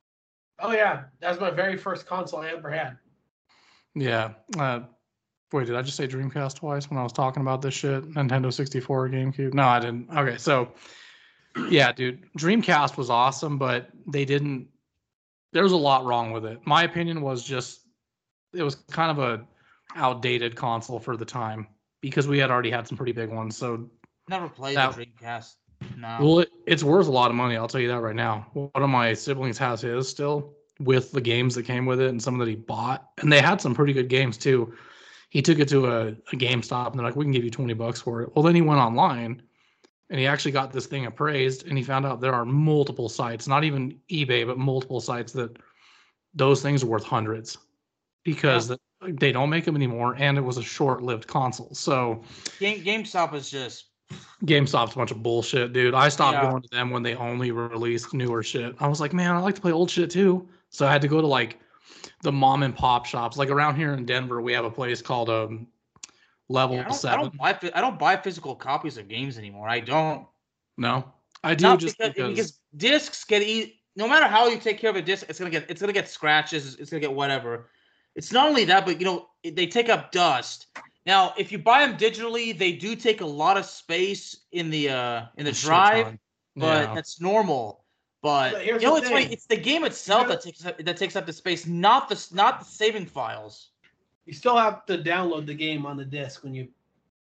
Oh yeah, that was my very first console I ever had. Yeah. Uh, wait, did I just say Dreamcast twice when I was talking about this shit? Nintendo sixty-four, GameCube? No, I didn't. Okay, so yeah, dude, Dreamcast was awesome, but they didn't. There was a lot wrong with it. My opinion was just it was kind of a outdated console for the time because we had already had some pretty big ones. So Never played that, the Dreamcast. No. well, it, it's worth a lot of money. I'll tell you that right now. One of my siblings has his still with the games that came with it and some that he bought, and they had some pretty good games too. He took it to a, a GameStop and they're like, "We can give you twenty bucks for it." Well, then he went online and he actually got this thing appraised, and he found out there are multiple sites, not even eBay, but multiple sites that those things are worth hundreds because yeah. they don't make them anymore, and it was a short-lived console. So Game GameStop is just GameStop's a bunch of bullshit, dude. I stopped yeah. going to them when they only released newer shit. I was like, man, I like to play old shit too. So I had to go to like the mom and pop shops. Like around here in Denver, we have a place called um Level yeah, I don't, Seven. I don't buy I don't buy physical copies of games anymore. I don't. No, I do Not just because, because, because discs get e- no matter how you take care of a disc, it's gonna get it's gonna get scratches. It's gonna get whatever. It's not only that, but you know they take up dust. Now, if you buy them digitally, they do take a lot of space in the uh, in the drive, but yeah. that's normal. But, but you know, it's funny. It's the game itself you know, that takes up, that takes up the space, not the not the saving files. You still have to download the game on the disc when you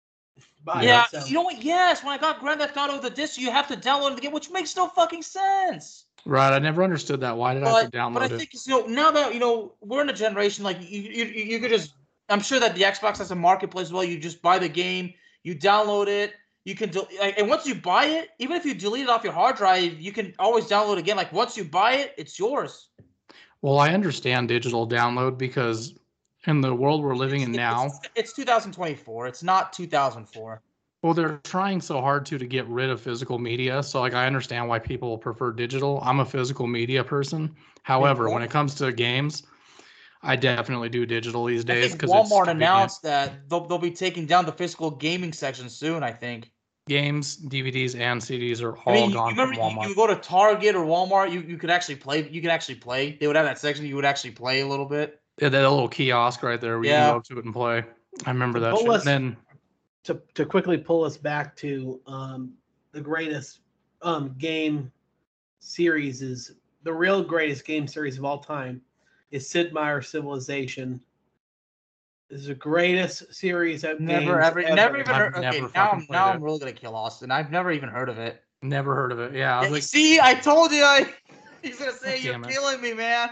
buy yeah, it. Yeah, so. You know what? Yes, when I got Grand Theft Auto the disc, you have to download the game, which makes no fucking sense. Right, I never understood that. Why did but, I have to download but I it? think you know now that you know we're in a generation like you you you could just. I'm sure that the Xbox has a marketplace as well. You just buy the game, you download it, you can do, and once you buy it, even if you delete it off your hard drive, you can always download it again. Like once you buy it, it's yours. Well, I understand digital download because in the world we're living it's, in it's, now, it's, it's two thousand twenty-four. It's not two thousand four. Well, they're trying so hard to to get rid of physical media. So, like, I understand why people prefer digital. I'm a physical media person. However, when it comes to games, I definitely do digital these days. Because Walmart announced that they'll, they'll be taking down the physical gaming section soon, I think. Games, D V Ds, and C Ds are all I mean, gone you remember, from Walmart. You, you go to Target or Walmart, you, you could actually play. You could actually play. They would have that section. You would actually play a little bit. Yeah, that little kiosk right there where yeah. you can go up to it and play. I remember that shit. Us, and then to to quickly pull us back to um, the greatest um, game series is the real greatest game series of all time. Is Sid Meier's Civilization. This is the greatest series of never games ever, ever. never even I've heard. Okay, never now I'm now it. I'm really gonna kill Austin. I've never even heard of it. Never heard of it. Yeah, I was yeah, like, see, I told you. I he's gonna say oh, you're it. killing me, man.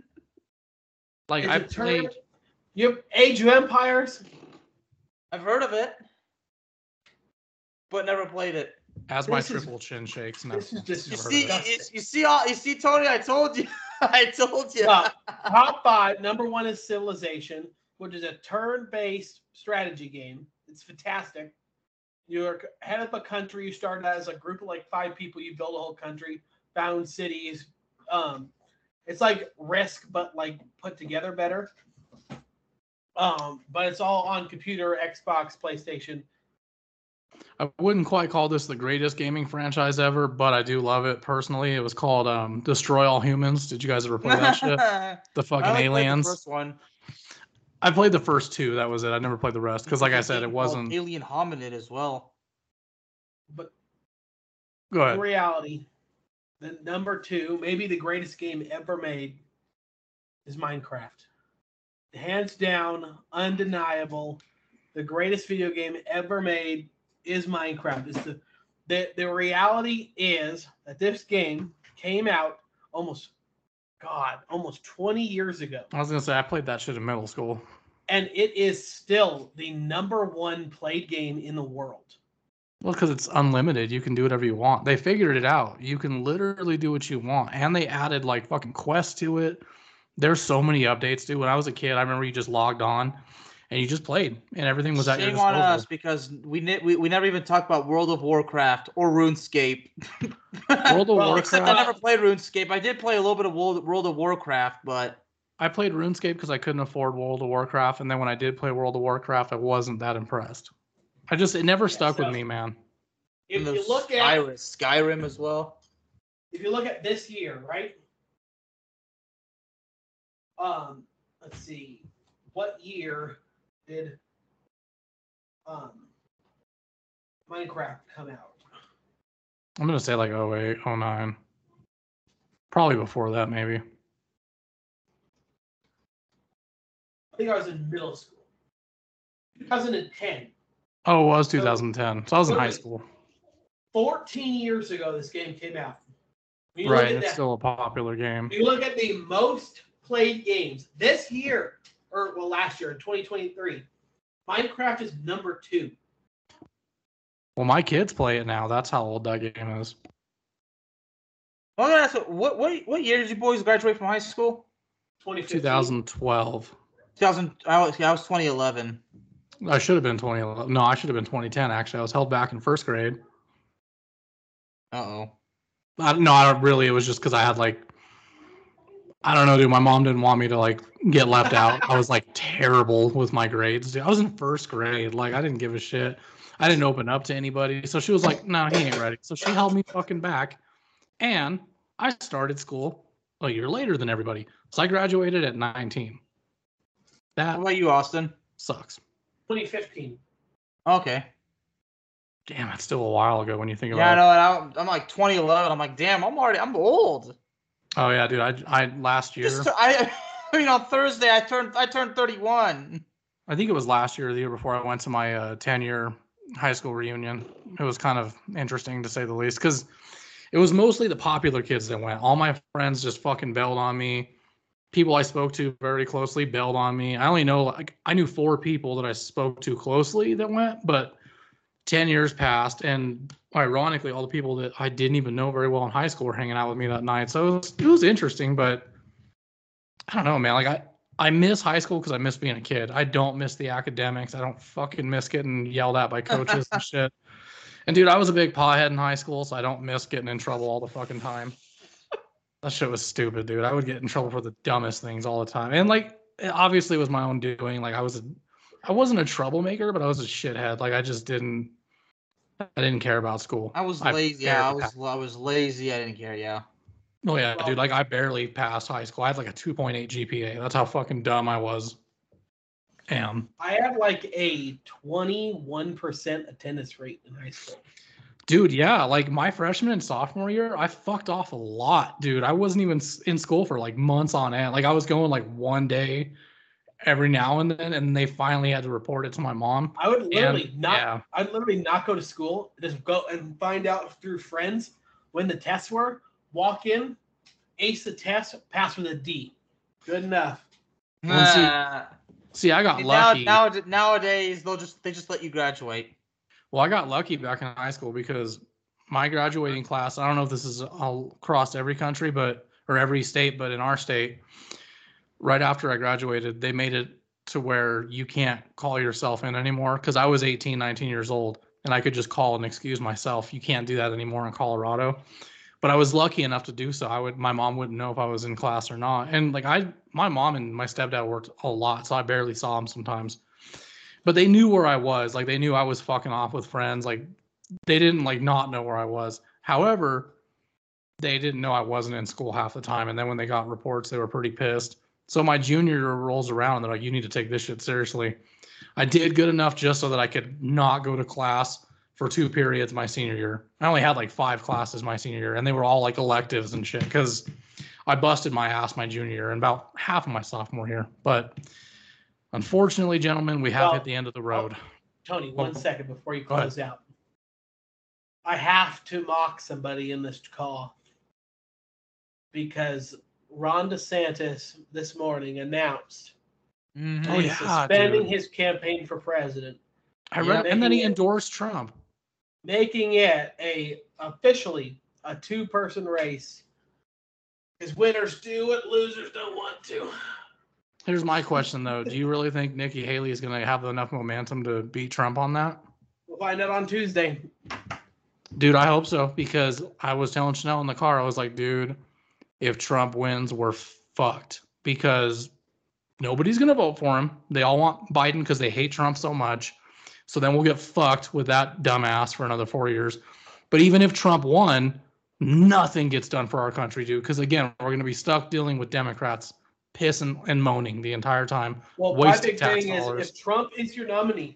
Like is I played. played. You have Age of Empires. I've heard of it, but never played it. As my this triple is, chin shakes. And this is just you see, disgusting. you, you see, all you see, Tony. I told you. I told you. Well, top five. Number one is Civilization, which is a turn-based strategy game. It's fantastic. You're head of a country. You start as a group of like five people. You build a whole country, found cities. Um, it's like Risk, but like put together better. Um, but it's all on computer, Xbox, PlayStation. I wouldn't quite call this the greatest gaming franchise ever, but I do love it personally. It was called um, Destroy All Humans. Did you guys ever play that shit? The fucking I only played the aliens. first one. I played the first two. That was it. I never played the rest because, like I said, it wasn't. Alien Hominid as well. But Go ahead. in reality, the number two, maybe the greatest game ever made, is Minecraft. Hands down, undeniable. The greatest video game ever made is Minecraft. It's the, the the reality is that this game came out almost, God, almost twenty years ago. I was gonna say I played that shit in middle school. And it is still the number one played game in the world. Well, because it's unlimited. You can do whatever you want. They figured it out. You can literally do what you want. And they added like fucking quests to it. There's so many updates, dude. When I was a kid, I remember you just logged on and you just played and everything was at your Shame disposal. on us because we, ne- we we never even talked about World of Warcraft or RuneScape. World of Well, Warcraft. Except I never played RuneScape. I did play a little bit of World, World of Warcraft, but I played RuneScape because I couldn't afford World of Warcraft. And then when I did play World of Warcraft, I wasn't that impressed. I just, it never Yeah, stuck so- with me, man. If and you look at Skyrim, Skyrim as well. if you look at this year, right? Um, let's see, what year did um Minecraft come out? I'm going to say like oh eight, oh nine. Probably before that, maybe. I think I was in middle school. twenty ten. Oh, it was So- twenty ten. So I was in high Wait. school. fourteen years ago, this game came out. When you look Right. at It's that- still a popular game. If you look at the most played games this year, or well, last year in twenty twenty-three, Minecraft is number two. Well, my kids play it now. That's how old that game is. Well, that's what what what year did you boys graduate from high school? twenty fifteen. twenty twelve. two thousand. I was yeah, I was twenty eleven. I should have been twenty eleven. No, I should have been twenty ten, actually. I was held back in first grade. Uh oh. I, no, I don't really. It was just because I had like, I don't know, dude. My mom didn't want me to like get left out. I was like terrible with my grades, dude. I was in first grade. Like, I didn't give a shit. I didn't open up to anybody. So she was like, no, he ain't ready. So she held me fucking back. And I started school a year later than everybody. So I graduated at nineteen. That What about you, Austin? sucks. twenty fifteen. Okay. Damn, that's still a while ago when you think Yeah, I about it. know. and I- I'm like twenty eleven. I'm like, damn, I'm already, I'm old. Oh yeah, dude. I I last year. Just, I, I mean, on Thursday, I turned, I turned thirty-one. I think it was last year or the year before I went to my uh, ten year high school reunion. It was kind of interesting to say the least because it was mostly the popular kids that went. All my friends just fucking bailed on me. People I spoke to very closely bailed on me. I only know, like, I knew four people that I spoke to closely that went, but ten years passed. And ironically, all the people that I didn't even know very well in high school were hanging out with me that night. So it was, it was interesting, but I don't know, man. Like, I, I miss high school because I miss being a kid. I don't miss the academics. I don't fucking miss getting yelled at by coaches and shit. And dude, I was a big pothead in high school, so I don't miss getting in trouble all the fucking time. That shit was stupid, dude. I would get in trouble for the dumbest things all the time. And like, it obviously was my own doing. Like I was, a, I wasn't a troublemaker, but I was a shithead. Like I just didn't, I didn't care about school. I was I lazy. Yeah, I barely was, I was lazy. I didn't care. Yeah. Oh yeah, dude. Like I barely passed high school. I had like a two point eight G P A. That's how fucking dumb I was. Damn. I had like a twenty-one percent attendance rate in high school. Dude, yeah, like my freshman and sophomore year, I fucked off a lot, dude. I wasn't even s- in school for like months on end. Like I was going like one day every now and then, and they finally had to report it to my mom. I would literally And, not. yeah. I'd literally not go to school. Just go and find out through friends when the tests were. Walk in, ace the test, pass with a D. Good enough. Well, see, Nah. See, I got now, lucky. now, nowadays, they'll just, they just let you graduate. Well, I got lucky back in high school because my graduating class, I don't know if this is all across every country, but or every state, but in our state, right after I graduated, they made it to where you can't call yourself in anymore because I was eighteen, nineteen years old and I could just call and excuse myself. You can't do that anymore in Colorado. But I was lucky enough to do so. I would, my mom wouldn't know if I was in class or not. And like I, my mom and my stepdad worked a lot, so I barely saw them sometimes. But they knew where I was. Like they knew I was fucking off with friends. Like they didn't like not know where I was. However, they didn't know I wasn't in school half the time. And then when they got reports, they were pretty pissed. So my junior year rolls around and they're like, you need to take this shit seriously. I did good enough just so that I could not go to class for two periods my senior year. I only had like five classes my senior year, and they were all like electives and shit because I busted my ass my junior year and about half of my sophomore year. But unfortunately, gentlemen, we have Well, hit the end of the road. Oh, Tony, one Oh, second before you go ahead. close out. I have to mock somebody in this call because Ron DeSantis this morning announced Mhm. Oh, he's yeah, suspending dude. his campaign for president, I read, Yeah. and then he Making it- endorsed Trump. making it a officially a two-person race. Because winners do what losers don't want to. Here's my question, though. Do you really think Nikki Haley is going to have enough momentum to beat Trump on that? We'll find out on Tuesday. Dude, I hope so, because I was telling Chanel in the car, I was like, dude, if Trump wins, we're fucked, because nobody's going to vote for him. They all want Biden because they hate Trump so much. So then we'll get fucked with that dumbass for another four years. But even if Trump won, nothing gets done for our country, dude, because again, we're going to be stuck dealing with Democrats pissing and moaning the entire time. Well, my wasting big tax thing dollars. is if Trump is your nominee,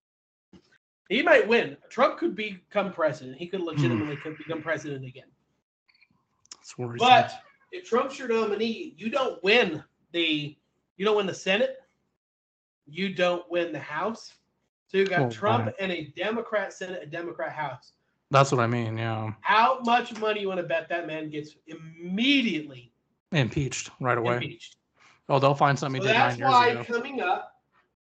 he might win. Trump could become president. He could legitimately could become president again. That's worrisome. But if Trump's your nominee, you don't win the you don't win the Senate. You don't win the House. So you got Oh, Trump right. and a Democrat Senate, a Democrat House. That's what I mean, yeah. How much money you want to bet that man gets immediately Impeached right away. impeached? Oh, they'll find something So he did that's nine years why ago. coming up,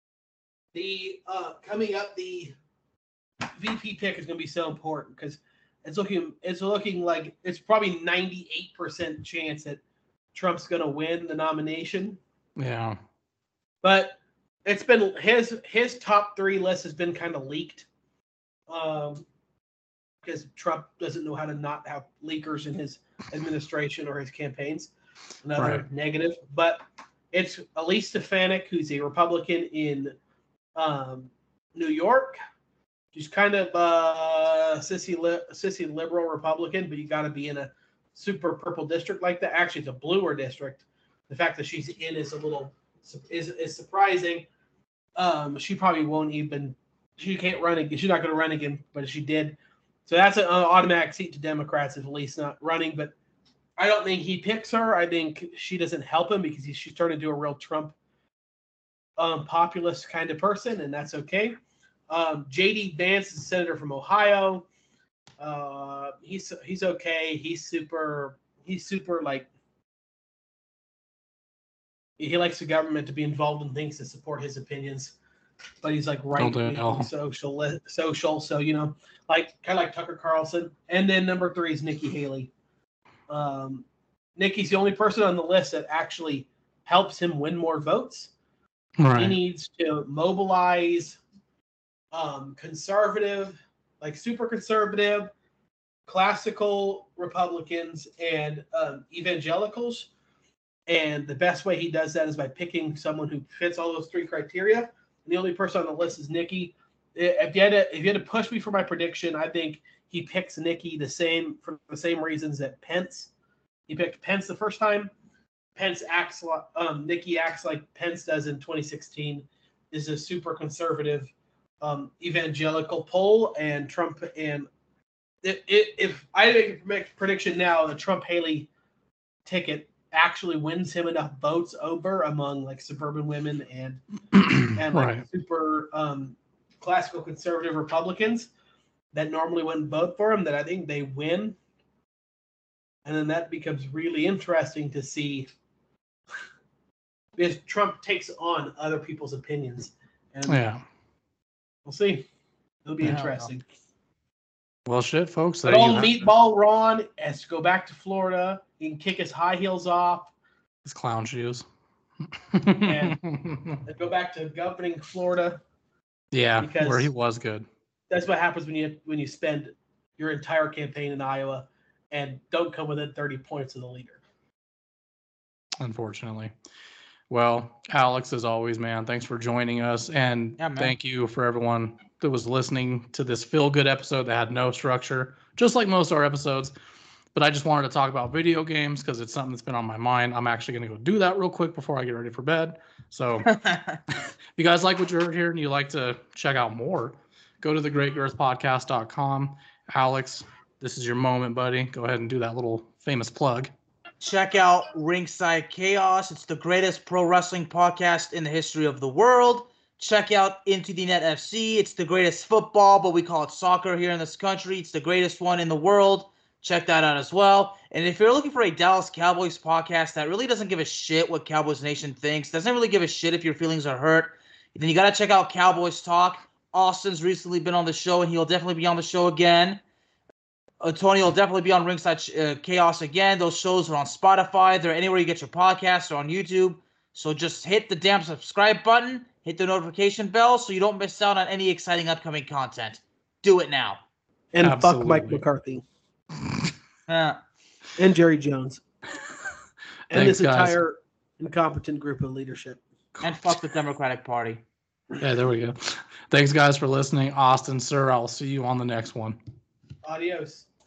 the uh, coming up the V P pick is going to be so important because it's looking it's looking like it's probably ninety-eight percent chance that Trump's going to win the nomination. Yeah. But it's been his his top three list has been kind of leaked, um, because Trump doesn't know how to not have leakers in his administration or his campaigns. Another Right. negative, but it's Elise Stefanik, who's a Republican in um, New York. She's kind of a sissy, li- sissy liberal Republican, but you got to be in a super purple district like that. Actually, it's a bluer district. The fact that she's in is a little is is surprising. Um, she probably won't even. She can't run again. She's not going to run again, but if she did, so that's an automatic seat to Democrats if Elise not running. But I don't think he picks her. I think she doesn't help him because he, she's starting to do a real Trump um, populist kind of person, and that's okay. Um, J D Vance is a senator from Ohio. Uh, he's he's okay. He's super. He's super like. He likes the government to be involved in things to support his opinions, but he's like right Don't they all? social social. So you know, like kind of like Tucker Carlson. And then number three is Nikki Haley. Um, Nikki's the only person on the list that actually helps him win more votes. He Right. needs to mobilize um, conservative, like super conservative, classical Republicans, and um, evangelicals. And the best way he does that is by picking someone who fits all those three criteria. And the only person on the list is Nikki. If you had to, if you had to push me for my prediction, I think he picks Nikki the same for the same reasons that Pence. He picked Pence the first time. Pence acts like um, Nikki acts like Pence does in twenty sixteen. Is a super conservative, um, evangelical poll, and Trump and if, if I make a prediction now, the Trump Haley ticket actually wins him enough votes over among like suburban women and and like Right. super um, classical conservative Republicans that normally wouldn't vote for him, that I think they win. And then that becomes really interesting to see if Trump takes on other people's opinions. And Yeah. we'll see. It'll be Yeah, interesting. Well, shit, folks. But there you old have it. Meatball Ron has to go back to Florida. He can kick his high heels off His clown shoes. and go back to governing Florida. Yeah, because- where he was good. That's what happens when you when you spend your entire campaign in Iowa and don't come within thirty points of the leader. Unfortunately. Well, Alex, as always, man, thanks for joining us. And Yeah, man. thank you for everyone that was listening to this feel good episode that had no structure, just like most of our episodes. But I just wanted to talk about video games because it's something that's been on my mind. I'm actually going to go do that real quick before I get ready for bed. So if you guys like what you heard here and you like to check out more, go to the great girth podcast dot com. Alex, this is your moment, buddy. Go ahead and do that little famous plug. Check out Ringside Chaos. It's the greatest pro wrestling podcast in the history of the world. Check out Into the Net F C. It's the greatest football, but we call it soccer here in this country. It's the greatest one in the world. Check that out as well. And if you're looking for a Dallas Cowboys podcast that really doesn't give a shit what Cowboys Nation thinks, doesn't really give a shit if your feelings are hurt, then you got to check out Cowboys Talk. Austin's recently been on the show, and he'll definitely be on the show again. Uh, Tony will definitely be on Ringside uh, Chaos again. Those shows are on Spotify. They're anywhere you get your podcasts or on YouTube. So just hit the damn subscribe button, hit the notification bell so you don't miss out on any exciting upcoming content. Do it now. And Absolutely. fuck Mike McCarthy. Uh, And Jerry Jones. And Thanks, this guys. entire incompetent group of leadership. and fuck the Democratic Party. Yeah, there we go. Thanks, guys, for listening. Austin, sir, I'll see you on the next one. Adios.